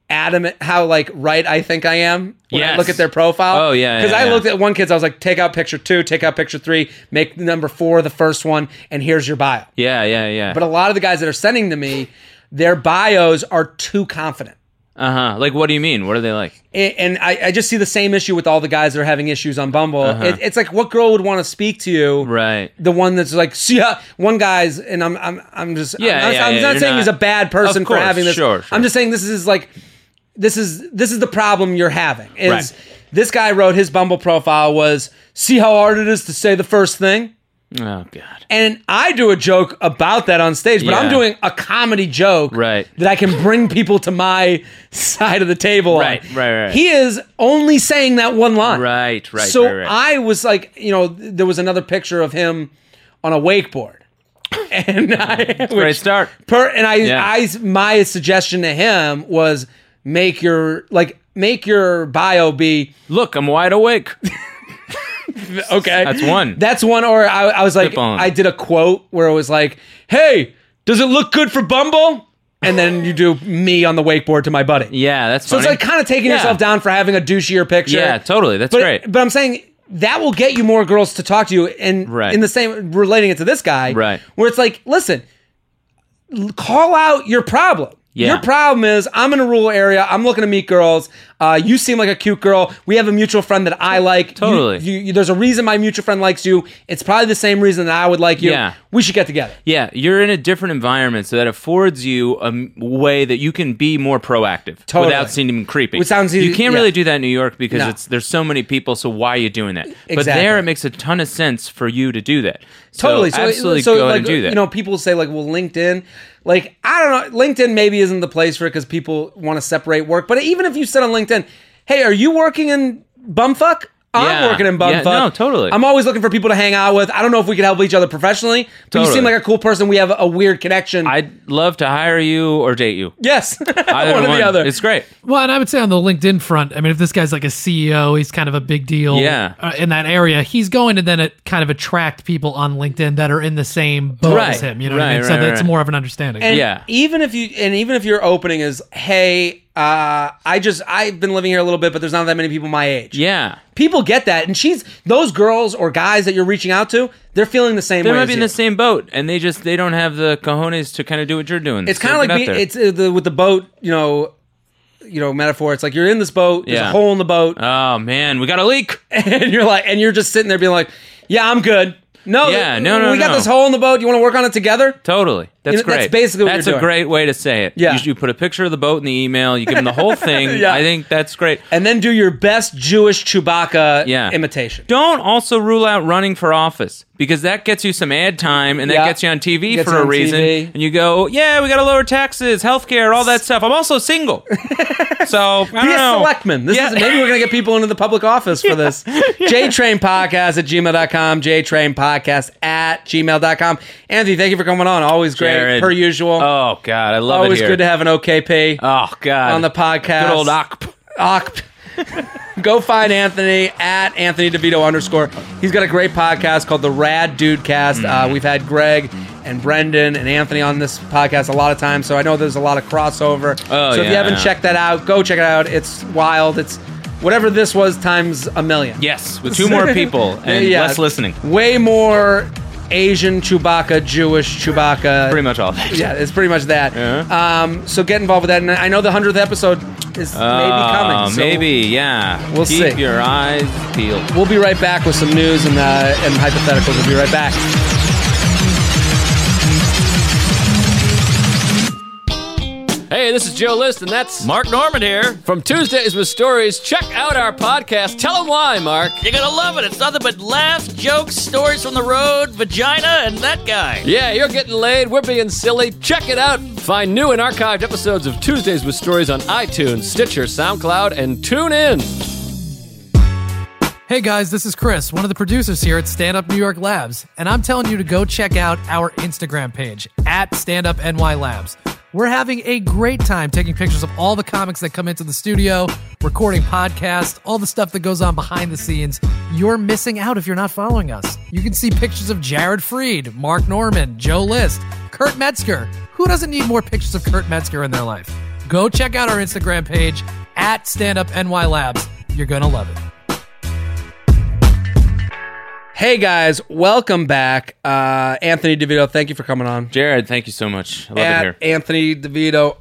right I think I am when I look at their profile. Oh, yeah. Because I looked at one kid's, I was like, take out picture 2, take out picture 3, make number 4 the first one, and here's your bio. Yeah. But a lot of the guys that are sending to me, their bios are too confident. Like, what do you mean? What are they like? And I just see the same issue with all the guys that are having issues on Bumble. It's like, what girl would want to speak to you? Right. The one that's like, see, one guy's, and I'm not saying he's a bad person for having this. Sure. I'm just saying this is the problem you're having. This guy wrote his Bumble profile was, see how hard it is to say the first thing? Oh, God. And I do a joke about that on stage, but I'm doing a comedy joke that I can bring people to my side of the table. Right. He is only saying that one line. Right. So I was like, there was another picture of him on a wakeboard. And great start. My suggestion to him was make your bio be, look, I'm wide awake. Okay. That's one. Or I was like, I did a quote where it was like, hey, does it look good for Bumble? And then you do me on the wakeboard to my buddy. Yeah, that's funny. So it's like kind of taking yourself down for having a douchier picture. Yeah, totally. That's great. But I'm saying that will get you more girls to talk to you. And in the same, relating it to this guy, where it's like, listen, call out your problem. Yeah. Your problem is, I'm in a rural area. I'm looking to meet girls. You seem like a cute girl. We have a mutual friend that I like. Totally. There's a reason my mutual friend likes you. It's probably the same reason that I would like you. Yeah. We should get together. Yeah. You're in a different environment, so that affords you a way that you can be more proactive without seeming creepy. You can't really do that in New York because there's so many people, so why are you doing that? Exactly. But there, it makes a ton of sense for you to do that. Totally. So absolutely go ahead and do that. People say, like, well, LinkedIn... Like, I don't know, LinkedIn maybe isn't the place for it because people want to separate work. But even if you said on LinkedIn, hey, are you working in bumfuck? I'm working in bumfuck. No, totally. I'm always looking for people to hang out with. I don't know if we could help each other professionally, but you seem like a cool person. We have a weird connection. I'd love to hire you or date you. Yes. Either one or the other. It's great. Well, and I would say on the LinkedIn front, I mean, if this guy's like a CEO, he's kind of a big deal in that area. He's going to then kind of attract people on LinkedIn that are in the same boat as him. You know what I mean? So that's more of an understanding. And even if your opening is, hey, I've been living here a little bit, but there's not that many people my age. Yeah. People get that. And those girls or guys that you're reaching out to, they're feeling the same way. They might be in the same boat, and they don't have the cojones to kind of do what you're doing. It's kind of like with the boat, metaphor. It's like you're in this boat, there's a hole in the boat. Oh man, we got a leak. And you're just sitting there being like, yeah, I'm good. No, we got this hole in the boat. You want to work on it together? Totally. That's great. That's basically what you're doing. That's a great way to say it. Yeah. You put a picture of the boat in the email. You give them the whole thing. I think that's great. And then do your best Jewish Chewbacca imitation. Don't also rule out running for office, because that gets you some ad time, and that gets you on TV for a reason. And you go, we got to lower taxes, healthcare, all that stuff. I'm also single. So, I don't know. Selectman. Maybe we're going to get people into the public office for this. JTrainPodcast at gmail.com. JTrainPodcast at gmail.com. Anthony, thank you for coming on. Always great. Jared. Per usual. Oh, God. I love Always it here. good to have an OKP. Oh, God. On the podcast. Good old OKP. Go find Anthony at Anthony DeVito_. He's got a great podcast called The Rad Dude Cast. We've had Greg and Brendan and Anthony on this podcast a lot of times, so I know there's a lot of crossover. So if you haven't checked that out, go check it out. It's wild. It's whatever this was times a million. Yes, with 2 more people and less listening. Way more Asian Chewbacca, Jewish Chewbacca. Pretty much all that. Yeah, it's pretty much that. Yeah. So get involved with that. And I know the 100th episode is maybe coming. So We'll see. Keep your eyes peeled. We'll be right back with some news and hypotheticals. We'll be right back. Hey, this is Joe List, and that's Mark Norman here. From Tuesdays with Stories, check out our podcast. Tell them why, Mark. You're going to love it. It's nothing but laughs, jokes, stories from the road, vagina, and that guy. Yeah, you're getting laid. We're being silly. Check it out. Find new and archived episodes of Tuesdays with Stories on iTunes, Stitcher, SoundCloud, and TuneIn. Hey guys, this is Chris, one of the producers here at Stand Up New York Labs, and I'm telling you to go check out our Instagram page, at StandUpNYLabs. We're having a great time taking pictures of all the comics that come into the studio, recording podcasts, all the stuff that goes on behind the scenes. You're missing out if you're not following us. You can see pictures of Jared Freed, Mark Norman, Joe List, Kurt Metzger. Who doesn't need more pictures of Kurt Metzger in their life? Go check out our Instagram page, at StandUpNYLabs. You're going to love it. Hey guys, welcome back. Anthony DeVito, thank you for coming on. Jared, thank you so much. I love at it here. Anthony DeVito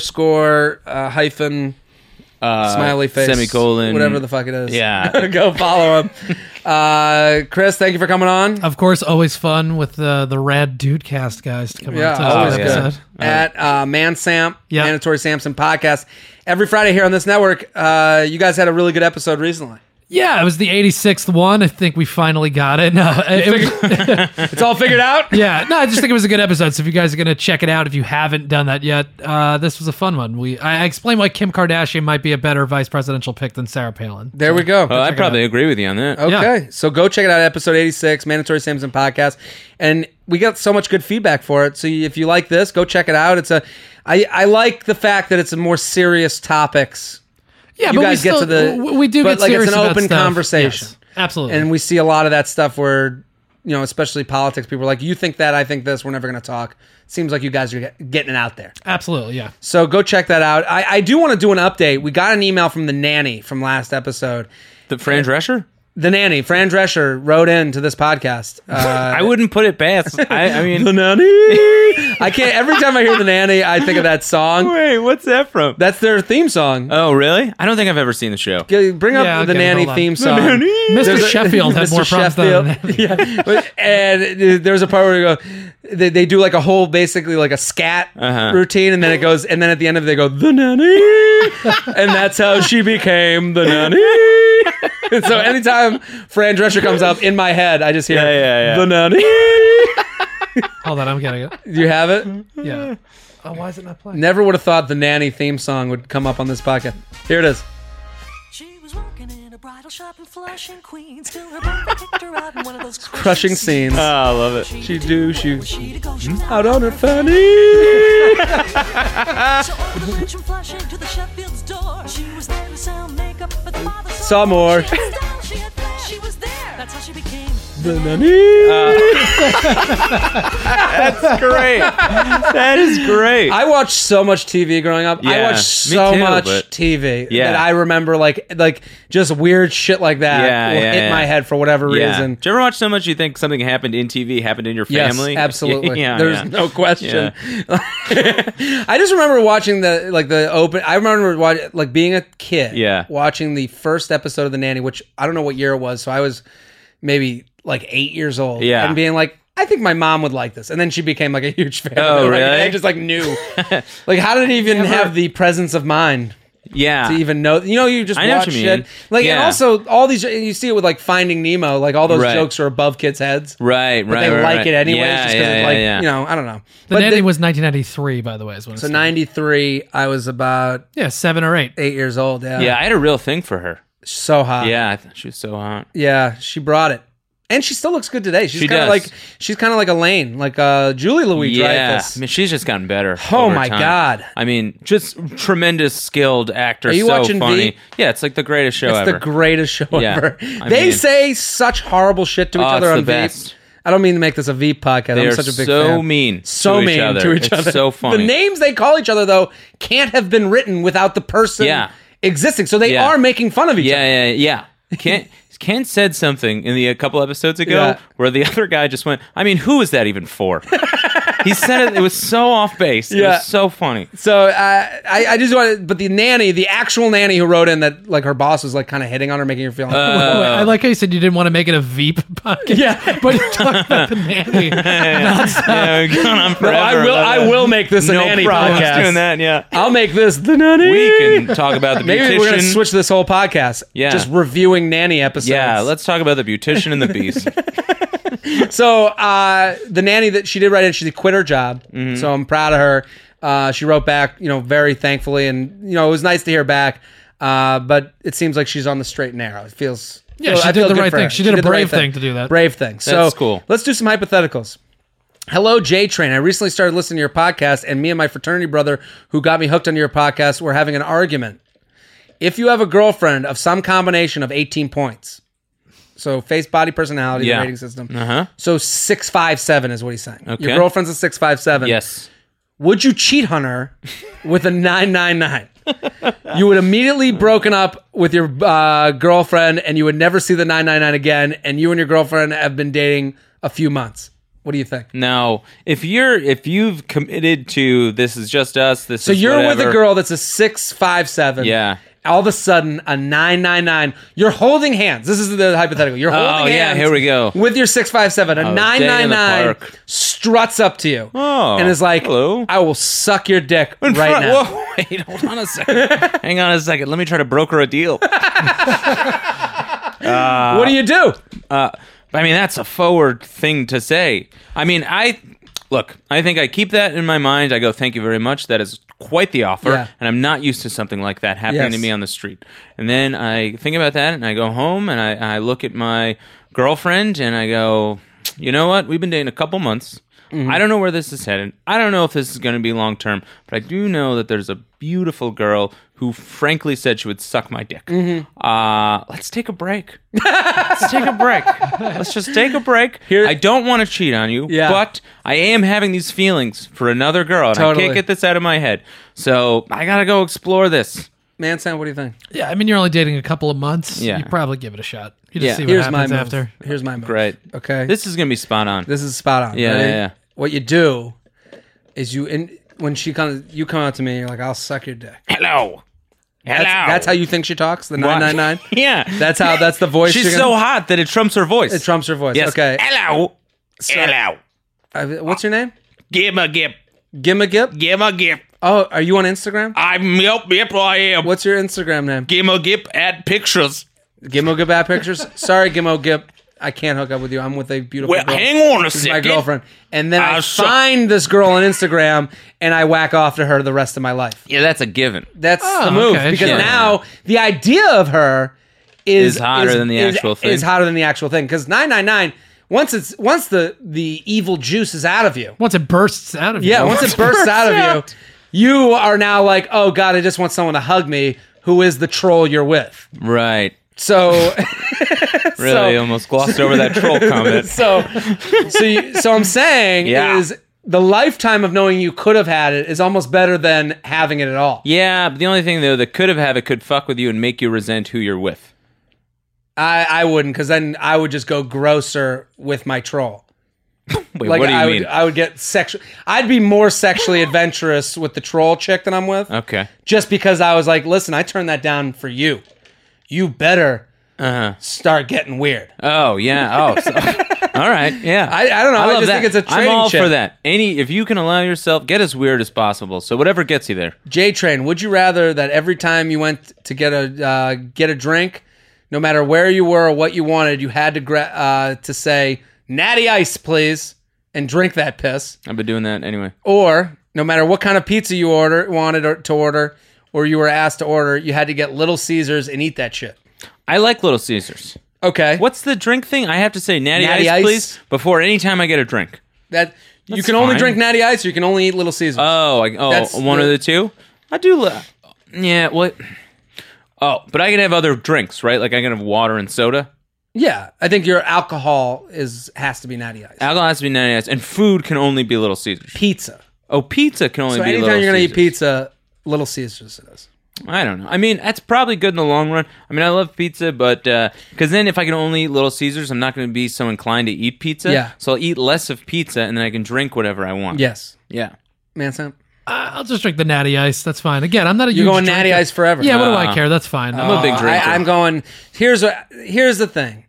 _ smiley face semicolon, whatever the fuck it is. Yeah. Go follow him. Chris, thank you for coming on. Of course, always fun with the Rad Dude Cast guys to come on. Always good. At Mansam, Mandatory Samson podcast. Every Friday here on this network. You guys had a really good episode recently. Yeah, it was the 86th one. I think we finally got it. No, it's all figured out? Yeah. No, I just think it was a good episode. So if you guys are going to check it out, if you haven't done that yet, this was a fun one. I explained why Kim Kardashian might be a better vice presidential pick than Sarah Palin. There we go. I probably agree with you on that. Okay. So go check it out. Episode 86, Mandatory Samson Podcast. And we got so much good feedback for it. So if you like this, go check it out. I like the fact that it's a more serious topics. Yeah, you but guys get to the. We do but get serious it's an about open stuff. conversation. Yes, absolutely. And we see a lot of that stuff where, especially politics, people are like, you think that, I think this, we're never going to talk. Seems like you guys are getting it out there. Absolutely, yeah. So go check that out. I do want to do an update. We got an email from the nanny from last episode. The Fran Drescher? The nanny, Fran Drescher, wrote into this podcast. I wouldn't put it past. I mean, the nanny. I can't. Every time I hear the nanny, I think of that song. Wait, what's that from? That's their theme song. Oh, really? I don't think I've ever seen the show. Bring up the nanny theme song. Mr. Sheffield had more problems than that. Yeah, and there's a part where they do like a whole, basically like a scat routine, and then it goes, and then at the end of it they go the nanny, and that's how she became the nanny. So anytime Fran Drescher comes up in my head, I just hear the nanny. Hold on, I'm getting it. Do you have it? Yeah. Oh, why is it not playing? Never would have thought the nanny theme song would come up on this podcast. Here it is. She was working in a bridal shop in Flushing, Queens, till her boyfriend kicked her out in one of those crushing scenes. Oh, I love it. She out on her fanny. So on the bridge from Flushing to the Sheffield's door, she was there to sell makeup, but the father saw more. She was there. That's how she became the nanny. That's great. That is great. I watched so much TV growing up. I watched so much TV that I remember like just weird shit like that will hit my head for whatever reason. Do you ever watch so much you think something happened in TV happened in your family? Yes, absolutely. There's no question. I just remember watching the open. I remember being a kid. Watching the first episode of The Nanny, which I don't know what year it was. So I was maybe like 8 years old. Yeah. And being like, I think my mom would like this. And then she became like a huge fan. Oh, really? I just knew. Like, how did it even have the presence of mind? Yeah. To even know. You just watch shit. And also, all these, you see it with Finding Nemo. All those jokes are above kids' heads. Right, but they like it anyway. Yeah, just because I don't know. The Nanny was 1993, by the way. So 93, I was about 7 or 8. 8 years old, Yeah, I had a real thing for her. So hot. Yeah, I thought she was so hot. Yeah, she brought it. And she still looks good today. She's kind of like Elaine, like Julie Louis-Dreyfus. I mean, she's just gotten better. Oh my God! I mean, just tremendous, skilled actor. Are you watching funny. V? Yeah, it's like the greatest show ever. It's the greatest show ever. They say such horrible shit to each other on Veep. I don't mean to make this a Veep podcast. I'm such a big fan. So mean to each other. It's so funny. The names they call each other though can't have been written without the person existing. So they are making fun of each other. Yeah. Ken said something in a couple episodes ago where the other guy just went, I mean, who is that even for? He said it was so off base. It was so funny. So I just wanted, but the nanny, the actual nanny who wrote in that her boss was kind of hitting on her, making her feel I like how you said you didn't want to make it a Veep podcast. Yeah. But you talked about the nanny. I will make this a nanny podcast. Doing that, yeah. I'll make this the nanny. We can talk about the beautician. Maybe we're going to switch this whole podcast. Yeah. Just reviewing nanny episodes. Yeah, let's talk about the beautician and the beast. So the nanny that she did write in, she quit her job. Mm-hmm. So I'm proud of her. She wrote back, very thankfully, and it was nice to hear back. But it seems like she's on the straight and narrow. It feels she did the right thing. She did a brave thing to do that. Brave thing. That's cool. Let's do some hypotheticals. Hello, J-Train. I recently started listening to your podcast, and me and my fraternity brother, who got me hooked onto your podcast, were having an argument. If you have a girlfriend of some combination of 18 points, so face, body, personality, the rating system. So 6'5", is what he's saying. Okay. Your girlfriend's a 6'5". Yes. Would you cheat on her with a 999? You would immediately broken up with your girlfriend, and you would never see the 999 again. And you and your girlfriend have been dating a few months. What do you think? No, if you've committed to this is just us. So you're with a girl that's a 6'5". Yeah. All of a sudden, a 999. You're holding hands. This is the hypothetical. You're holding hands. Here we go. With your 6'5". A 999 struts up to you and is like, hello. I will suck your dick right now. Whoa, wait, hold on a second. Hang on a second. Let me try to broker a deal. What do you do? I mean, that's a forward thing to say. I mean, I think I keep that in my mind. I go, thank you very much. That is quite the offer. Yeah. And I'm not used to something like that happening to me on the street. And then I think about that and I go home and I look at my girlfriend and I go, you know what? We've been dating a couple months. Mm-hmm. I don't know where this is headed. I don't know if this is going to be long term, but I do know that there's a beautiful girl who frankly said she would suck my dick. Mm-hmm. Let's take a break. Let's just take a break. I don't want to cheat on you, but I am having these feelings for another girl, and I can't get this out of my head. So I got to go explore this. Man, Sam, what do you think? Yeah, I mean, you're only dating a couple of months. Yeah. You probably give it a shot. You just see what happens after. Here's my move. Great. Okay. This is going to be spot on. This is spot on. Yeah. What you do is when you come out to me, you're like, I'll suck your dick. Hello. That's how you think she talks? The 999? Yeah. That's the voice. She's so hot that it trumps her voice. It trumps her voice. Yes. Okay. Hello. What's your name? Gimma-gip. Gimma-gip? Gimma-gip. Oh, are you on Instagram? Yep, I am. What's your Instagram name? Gimma-gip at pictures. Gimmo-gip at pictures? Sorry, Gimmo-gip. I can't hook up with you. I'm with a beautiful girl. Hang on a second. My girlfriend. And then I find this girl on Instagram and I whack off to her the rest of my life. Yeah, that's a given. That's the move. Okay, because sure. now the idea of her is hotter than the actual thing. Is hotter than the actual thing. Because 999, once the evil juice is out of you. Once it bursts out of you. Yeah, once it bursts out of you, you are now like, oh God, I just want someone to hug me. Who is the troll you're with? Right. So really almost glossed over that troll comment. So I'm saying is the lifetime of knowing you could have had it is almost better than having it at all. Yeah, but the only thing though that could have had it could fuck with you and make you resent who you're with. I wouldn't, because then I would just go grosser with my troll. Wait, what do you mean? I would get sexual. I'd be more sexually adventurous with the troll chick that I'm with. Okay. Just because I was like, listen, I turned that down for you. You better start getting weird. Oh, yeah. Oh, all right. Yeah. I don't know. I just that. think it's a trading I'm all chip. for that. If you can allow yourself, get as weird as possible. So whatever gets you there. J-Train, would you rather that every time you went to get a drink, no matter where you were or what you wanted, you had to say, natty ice, please, and drink that piss? I've been doing that anyway. Or no matter what kind of pizza you wanted to order, or you were asked to order, you had to get Little Caesars and eat that shit. I like Little Caesars. Okay. What's the drink thing? I have to say natty ice, please, before any time I get a drink. You can only drink natty ice, or you can only eat Little Caesars. That's one of the two? I do. Yeah, what? Oh, but I can have other drinks, right? Like I can have water and soda. Yeah, I think your alcohol has to be natty ice. Alcohol has to be natty ice, and food can only be Little Caesars. Pizza. Oh, pizza can only be Little Caesars. So anytime you're going to eat pizza, Little Caesars it is. I don't know. I mean, that's probably good in the long run. I mean, I love pizza, but because then if I can only eat Little Caesars, I'm not going to be so inclined to eat pizza. Yeah. So I'll eat less of pizza, and then I can drink whatever I want. Yes. Yeah. Man, Sam? I'll just drink the natty ice. That's fine. Again, I'm not a huge You're going drinker. natty ice forever. Yeah, what do I care? That's fine. I'm a big drinker. I'm going, here's the thing.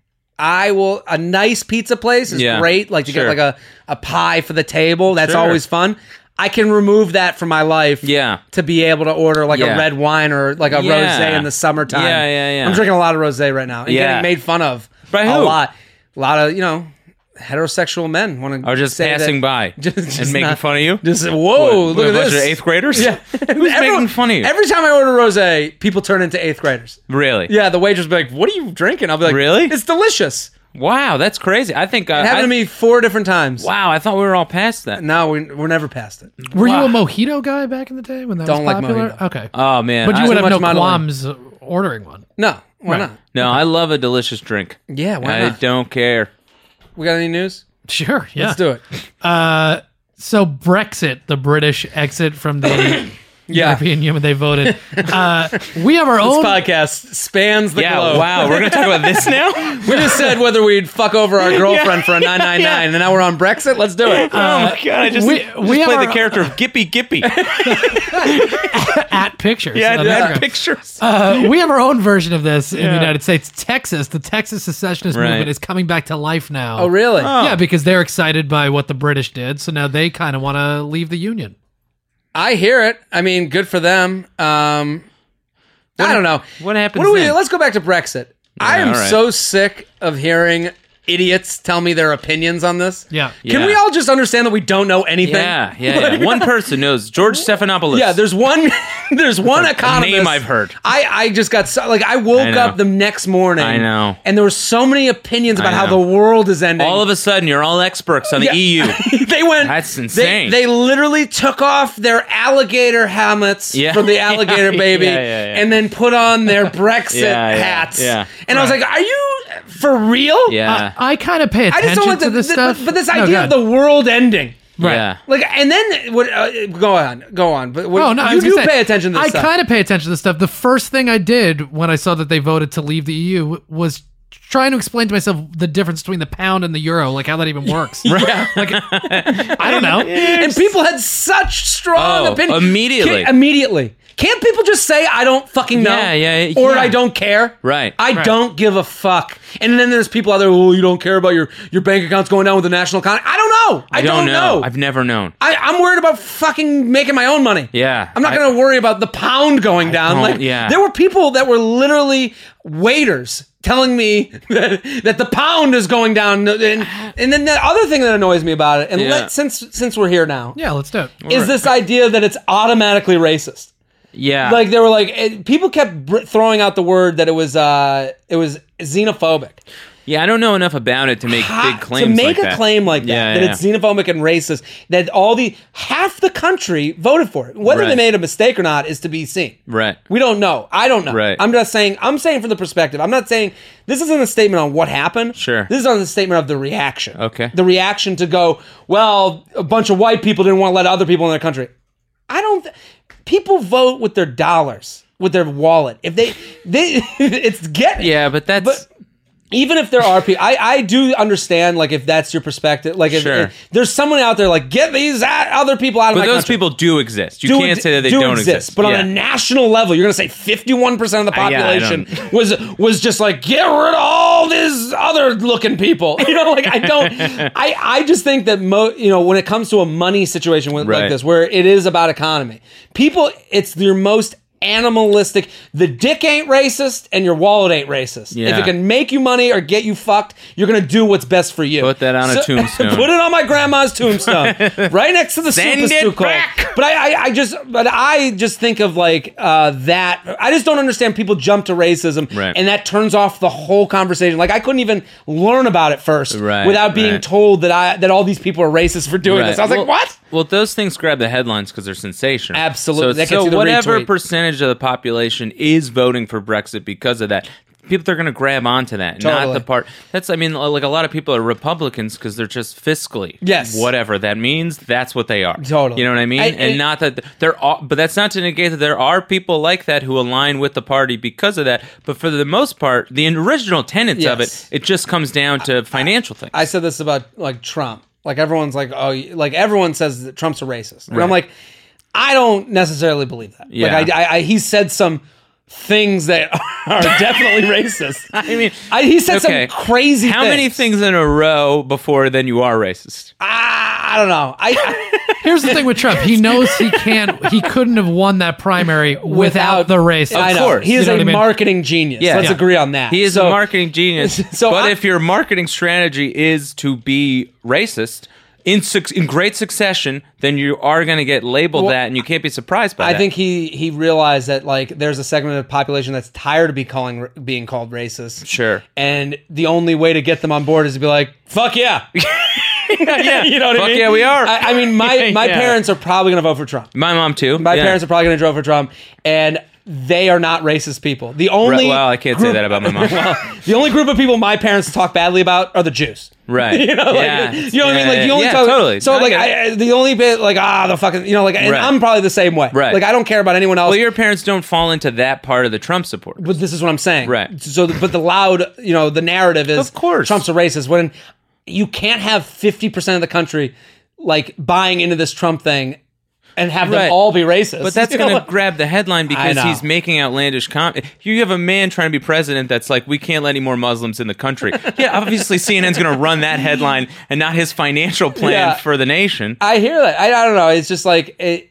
A nice pizza place is great. Like to get like a pie for the table. That's always fun. I can remove that from my life to be able to order like a red wine or like a rosé in the summertime. Yeah. I'm drinking a lot of rosé right now and getting made fun of by a who? lot. A lot of, heterosexual men want to are just passing by and making fun of you. Just whoa, look at this. A bunch of eighth graders. Yeah, who's making fun of you? Every time I order rosé, people turn into eighth graders. Really? Yeah, the waitress will be like, "What are you drinking?" I'll be like, "Really? It's delicious." Wow, that's crazy. I think it happened to me 4 different times. Wow, I thought we were all past that. No, we're never past it. Were you a mojito guy back in the day when that was popular? Like mojito. Okay. Oh man, but you would have no qualms ordering one. No, why not? No, I love a delicious drink. Yeah, why not? I don't care. We got any news? Sure, yeah. Let's do it. So Brexit, the British exit from the European Union, they voted. We have our own podcast spans the globe. Wow, we're going to talk about this now? We just said whether we'd fuck over our girlfriend for a 999, and now we're on Brexit. Let's do it. Oh my god! I just played the character of Gippy at Pictures. Yeah, at Pictures. We have our own version of this in the United States. Texas, the Texas secessionist movement is coming back to life now. Oh, really? Yeah, because they're excited by what the British did, so now they kind of want to leave the Union. I hear it. I mean, good for them. I don't know. What happens? Let's go back to Brexit. I am so sick of hearing idiots tell me their opinions on this. Yeah. Can we all just understand that we don't know anything? Yeah. One person knows. George Stephanopoulos. Yeah, there's one economist. Name I've heard. I just got I woke up the next morning. I know. And there were so many opinions about how the world is ending. All of a sudden, you're all experts on the EU. They went. That's insane. They literally took off their alligator helmets for the alligator baby, and then put on their Brexit hats. Yeah. And I was like, "Are you for real?" Yeah. I kind of pay I attention just don't like to this stuff. But this idea of the world ending. Right. Yeah. Like, and then what? Go on. But you do pay attention to this stuff. I kind of pay attention to this stuff. The first thing I did when I saw that they voted to leave the EU was trying to explain to myself the difference between the pound and the euro, like how that even works. Yeah. Like, I don't know. And people had such strong opinions. Immediately. Can't people just say, I don't fucking know? Or I don't care? Right. I don't give a fuck. And then there's people out there, you don't care about your bank accounts going down with the national economy. I don't know. I don't know. I've never known. I'm worried about fucking making my own money. Yeah. I'm not going to worry about the pound going down. There were people that were literally waiters telling me that the pound is going down. And then the other thing that annoys me about it, and since we're here now. Yeah, let's do it. Is this idea that it's automatically racist. Yeah. Like they were people kept throwing out the word that it was xenophobic. Yeah, I don't know enough about it to make big claims to make like a that. claim like that, that it's xenophobic and racist, that half the country voted for it. Whether they made a mistake or not is to be seen. Right. We don't know. I don't know. Right. I'm saying from the perspective. I'm not saying this isn't a statement on what happened. Sure. This is on the statement of the reaction. Okay. The reaction to go, well, a bunch of white people didn't want to let other people in their country. People vote with their dollars, with their wallet. If it's getting. Yeah, but that's. But even if there are people, I do understand, like, if that's your perspective. Like, if there's someone out there, like, get these other people out of my country. But those people do exist. You can't say that they don't exist. But on a national level, you're going to say 51% of the population was just like, get rid of all these other looking people. You know, like, I just think that, when it comes to a money situation like this, where it is about economy, it's your most animalistic. The dick ain't racist and your wallet ain't racist. Yeah. If it can make you money or get you fucked, you're gonna do what's best for you. Put that on a tombstone. Put it on my grandma's tombstone, right next to the soup is too cold. But I just think of like that. I just don't understand people jump to racism, and that turns off the whole conversation. Like I couldn't even learn about it first without being told that all these people are racist for doing this. I was like, what? Well, those things grab the headlines because they're sensational. Absolutely. So whatever percentage of the population is voting for Brexit because of that, people are going to grab onto that, not the part. Like a lot of people are Republicans because they're just fiscally. Yes. Whatever that means, that's what they are. Totally. You know what I mean? Not that there are, but that's not to negate that there are people like that who align with the party because of that. But for the most part, the original tenets of it just comes down to financial things. I said this about like Trump. Like everyone's like, everyone says that Trump's a racist. And I'm like, I don't necessarily believe that. Yeah. Like he said some things that are definitely racist. I mean, he said some crazy How many things in a row before then you are racist? I don't know. Here's the thing with Trump. He knows he couldn't have won that primary without the racism. Of course. He is a marketing genius. Yeah. Let's agree on that. He is a marketing genius. But if your marketing strategy is to be racist in great succession, then you are going to get labeled that, and you can't be surprised by that. I think he realized that like there's a segment of the population that's tired of being called racist. Sure. And the only way to get them on board is to be like, fuck yeah. Yeah. You know what I mean? Yeah, we are. I mean, my parents are probably going to vote for Trump. My mom too. My parents are probably going to vote for Trump, and they are not racist people. The only I can't say that about my mom. The only group of people my parents talk badly about are the Jews. Right. You know, like, you know what I mean? Like the only talk, totally. So like the only bit like the fucking and I'm probably the same way. Right. Like I don't care about anyone else. Well, your parents don't fall into that part of the Trump support. But this is what I'm saying. Right. So but the loud, the narrative is of course Trump's a racist when you can't have 50% of the country like buying into this Trump thing and have them all be racist. But that's going to grab the headline because he's making outlandish comments. You have a man trying to be president that's like, we can't let any more Muslims in the country. Yeah, obviously CNN's going to run that headline and not his financial plan for the nation. I hear that. I don't know. It's just like,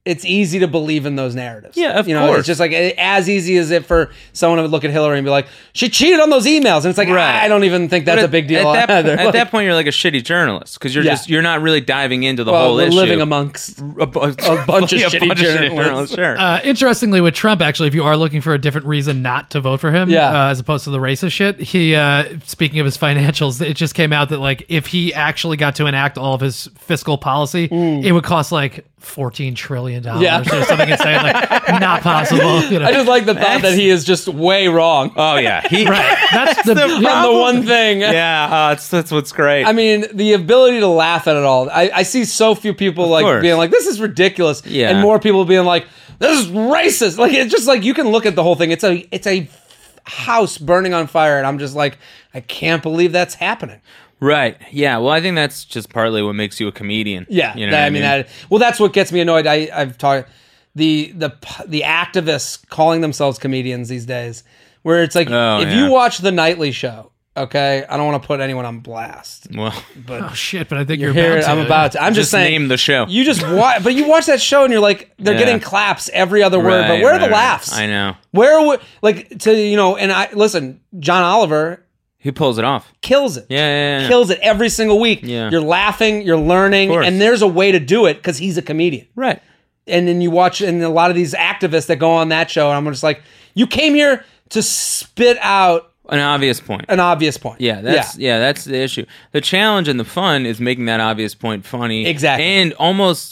it's easy to believe in those narratives. Yeah, of course. It's just like as easy as it for someone to look at Hillary and be like, she cheated on those emails. And it's like, I don't even think that's a big deal. At that point, you're like a shitty journalist because you're not really diving into the whole issue. We're living amongst a bunch of shitty journalists. Sure. Interestingly, with Trump, actually, if you are looking for a different reason not to vote for him, as opposed to the racist shit, he, speaking of his financials, it just came out that like if he actually got to enact all of his fiscal policy, it would cost like $14 trillion or something insane. Like, not possible. You know? I just like the thought that he is just way wrong. Oh yeah, that's the one thing. Yeah, that's what's great. I mean, the ability to laugh at it all. I see so few people being like, "This is ridiculous," and more people being like, "This is racist." Like it's just like you can look at the whole thing. It's a house burning on fire, and I'm just like, I can't believe that's happening. Right. Yeah. Well, I think that's just partly what makes you a comedian. Yeah. You know that's what gets me annoyed. I've talked the activists calling themselves comedians these days, where it's like you watch the Nightly Show. Okay, I don't want to put anyone on blast. Well, but but I think you're here. I'm about to. I'm just saying. Name the show. You just watch, but you watch that show and you're like, they're getting claps every other word. But where are the laughs? I know. And I listen. John Oliver. He pulls it off. Kills it. Yeah. Kills it every single week. Yeah. You're laughing, you're learning, and there's a way to do it because he's a comedian. Right. And then you watch, and a lot of these activists that go on that show, and I'm just like, you came here to spit out an obvious point. Yeah, that's the issue. The challenge and the fun is making that obvious point funny. Exactly. And almost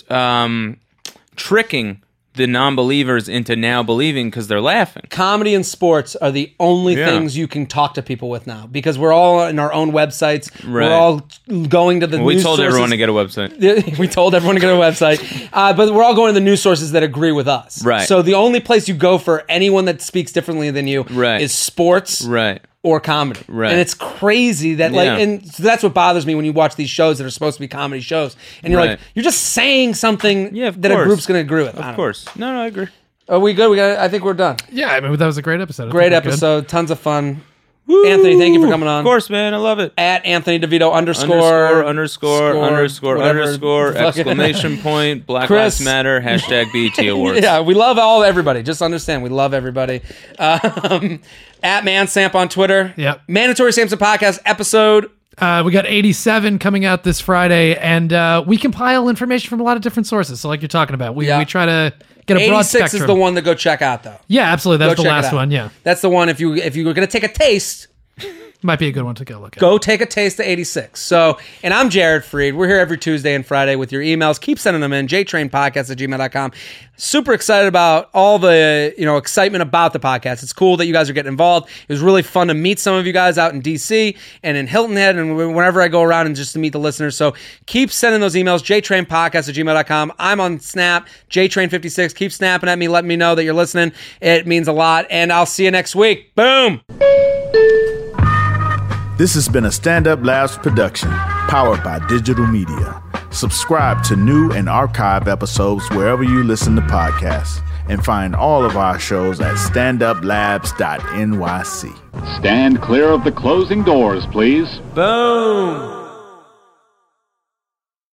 tricking the non-believers into now believing because they're laughing. Comedy and sports are the only things you can talk to people with now because we're all in our own websites. Right. We're all going to the news sources. We told everyone to get a website. We told everyone to get a website. But we're all going to the news sources that agree with us. Right. So the only place you go for anyone that speaks differently than you is sports. Right. Or comedy. Right. And it's crazy that and so that's what bothers me when you watch these shows that are supposed to be comedy shows. And you're like, you're just saying something that a group's going to agree with. Of course. No, I agree. Are we good? I think we're done. Yeah, I mean, that was a great episode. Great episode. Tons of fun. Woo! Anthony, thank you for coming on. Of course, man. I love it. At Anthony DeVito _ exclamation point, Black Lives Matter, #BET Awards. Yeah, we love everybody. Just understand, we love everybody. At Mansamp on Twitter. Yep. Mandatory Samson Podcast episode. We got 87 coming out this Friday, and we compile information from a lot of different sources. So like you're talking about, we try to get a broad spectrum. 86 is the one to go check out, though. Yeah, absolutely. That's the last one, yeah. That's the one if you were going to take a taste. Might be a good one to go look at. Go take a taste of 86. So, and I'm Jared Freed. We're here every Tuesday and Friday with your emails. Keep sending them in. jtrainpodcast@gmail.com. Super excited about all the excitement about the podcast. It's cool that you guys are getting involved. It was really fun to meet some of you guys out in DC and in Hilton Head and whenever I go around and just to meet the listeners. So keep sending those emails. jtrainpodcast@gmail.com. I'm on Snap. jtrain56. Keep snapping at me. Letting me know that you're listening. It means a lot. And I'll see you next week. Boom. This has been a Stand Up Labs production, powered by digital media. Subscribe to new and archive episodes wherever you listen to podcasts, and find all of our shows at standuplabs.nyc. Stand clear of the closing doors, please. Boom.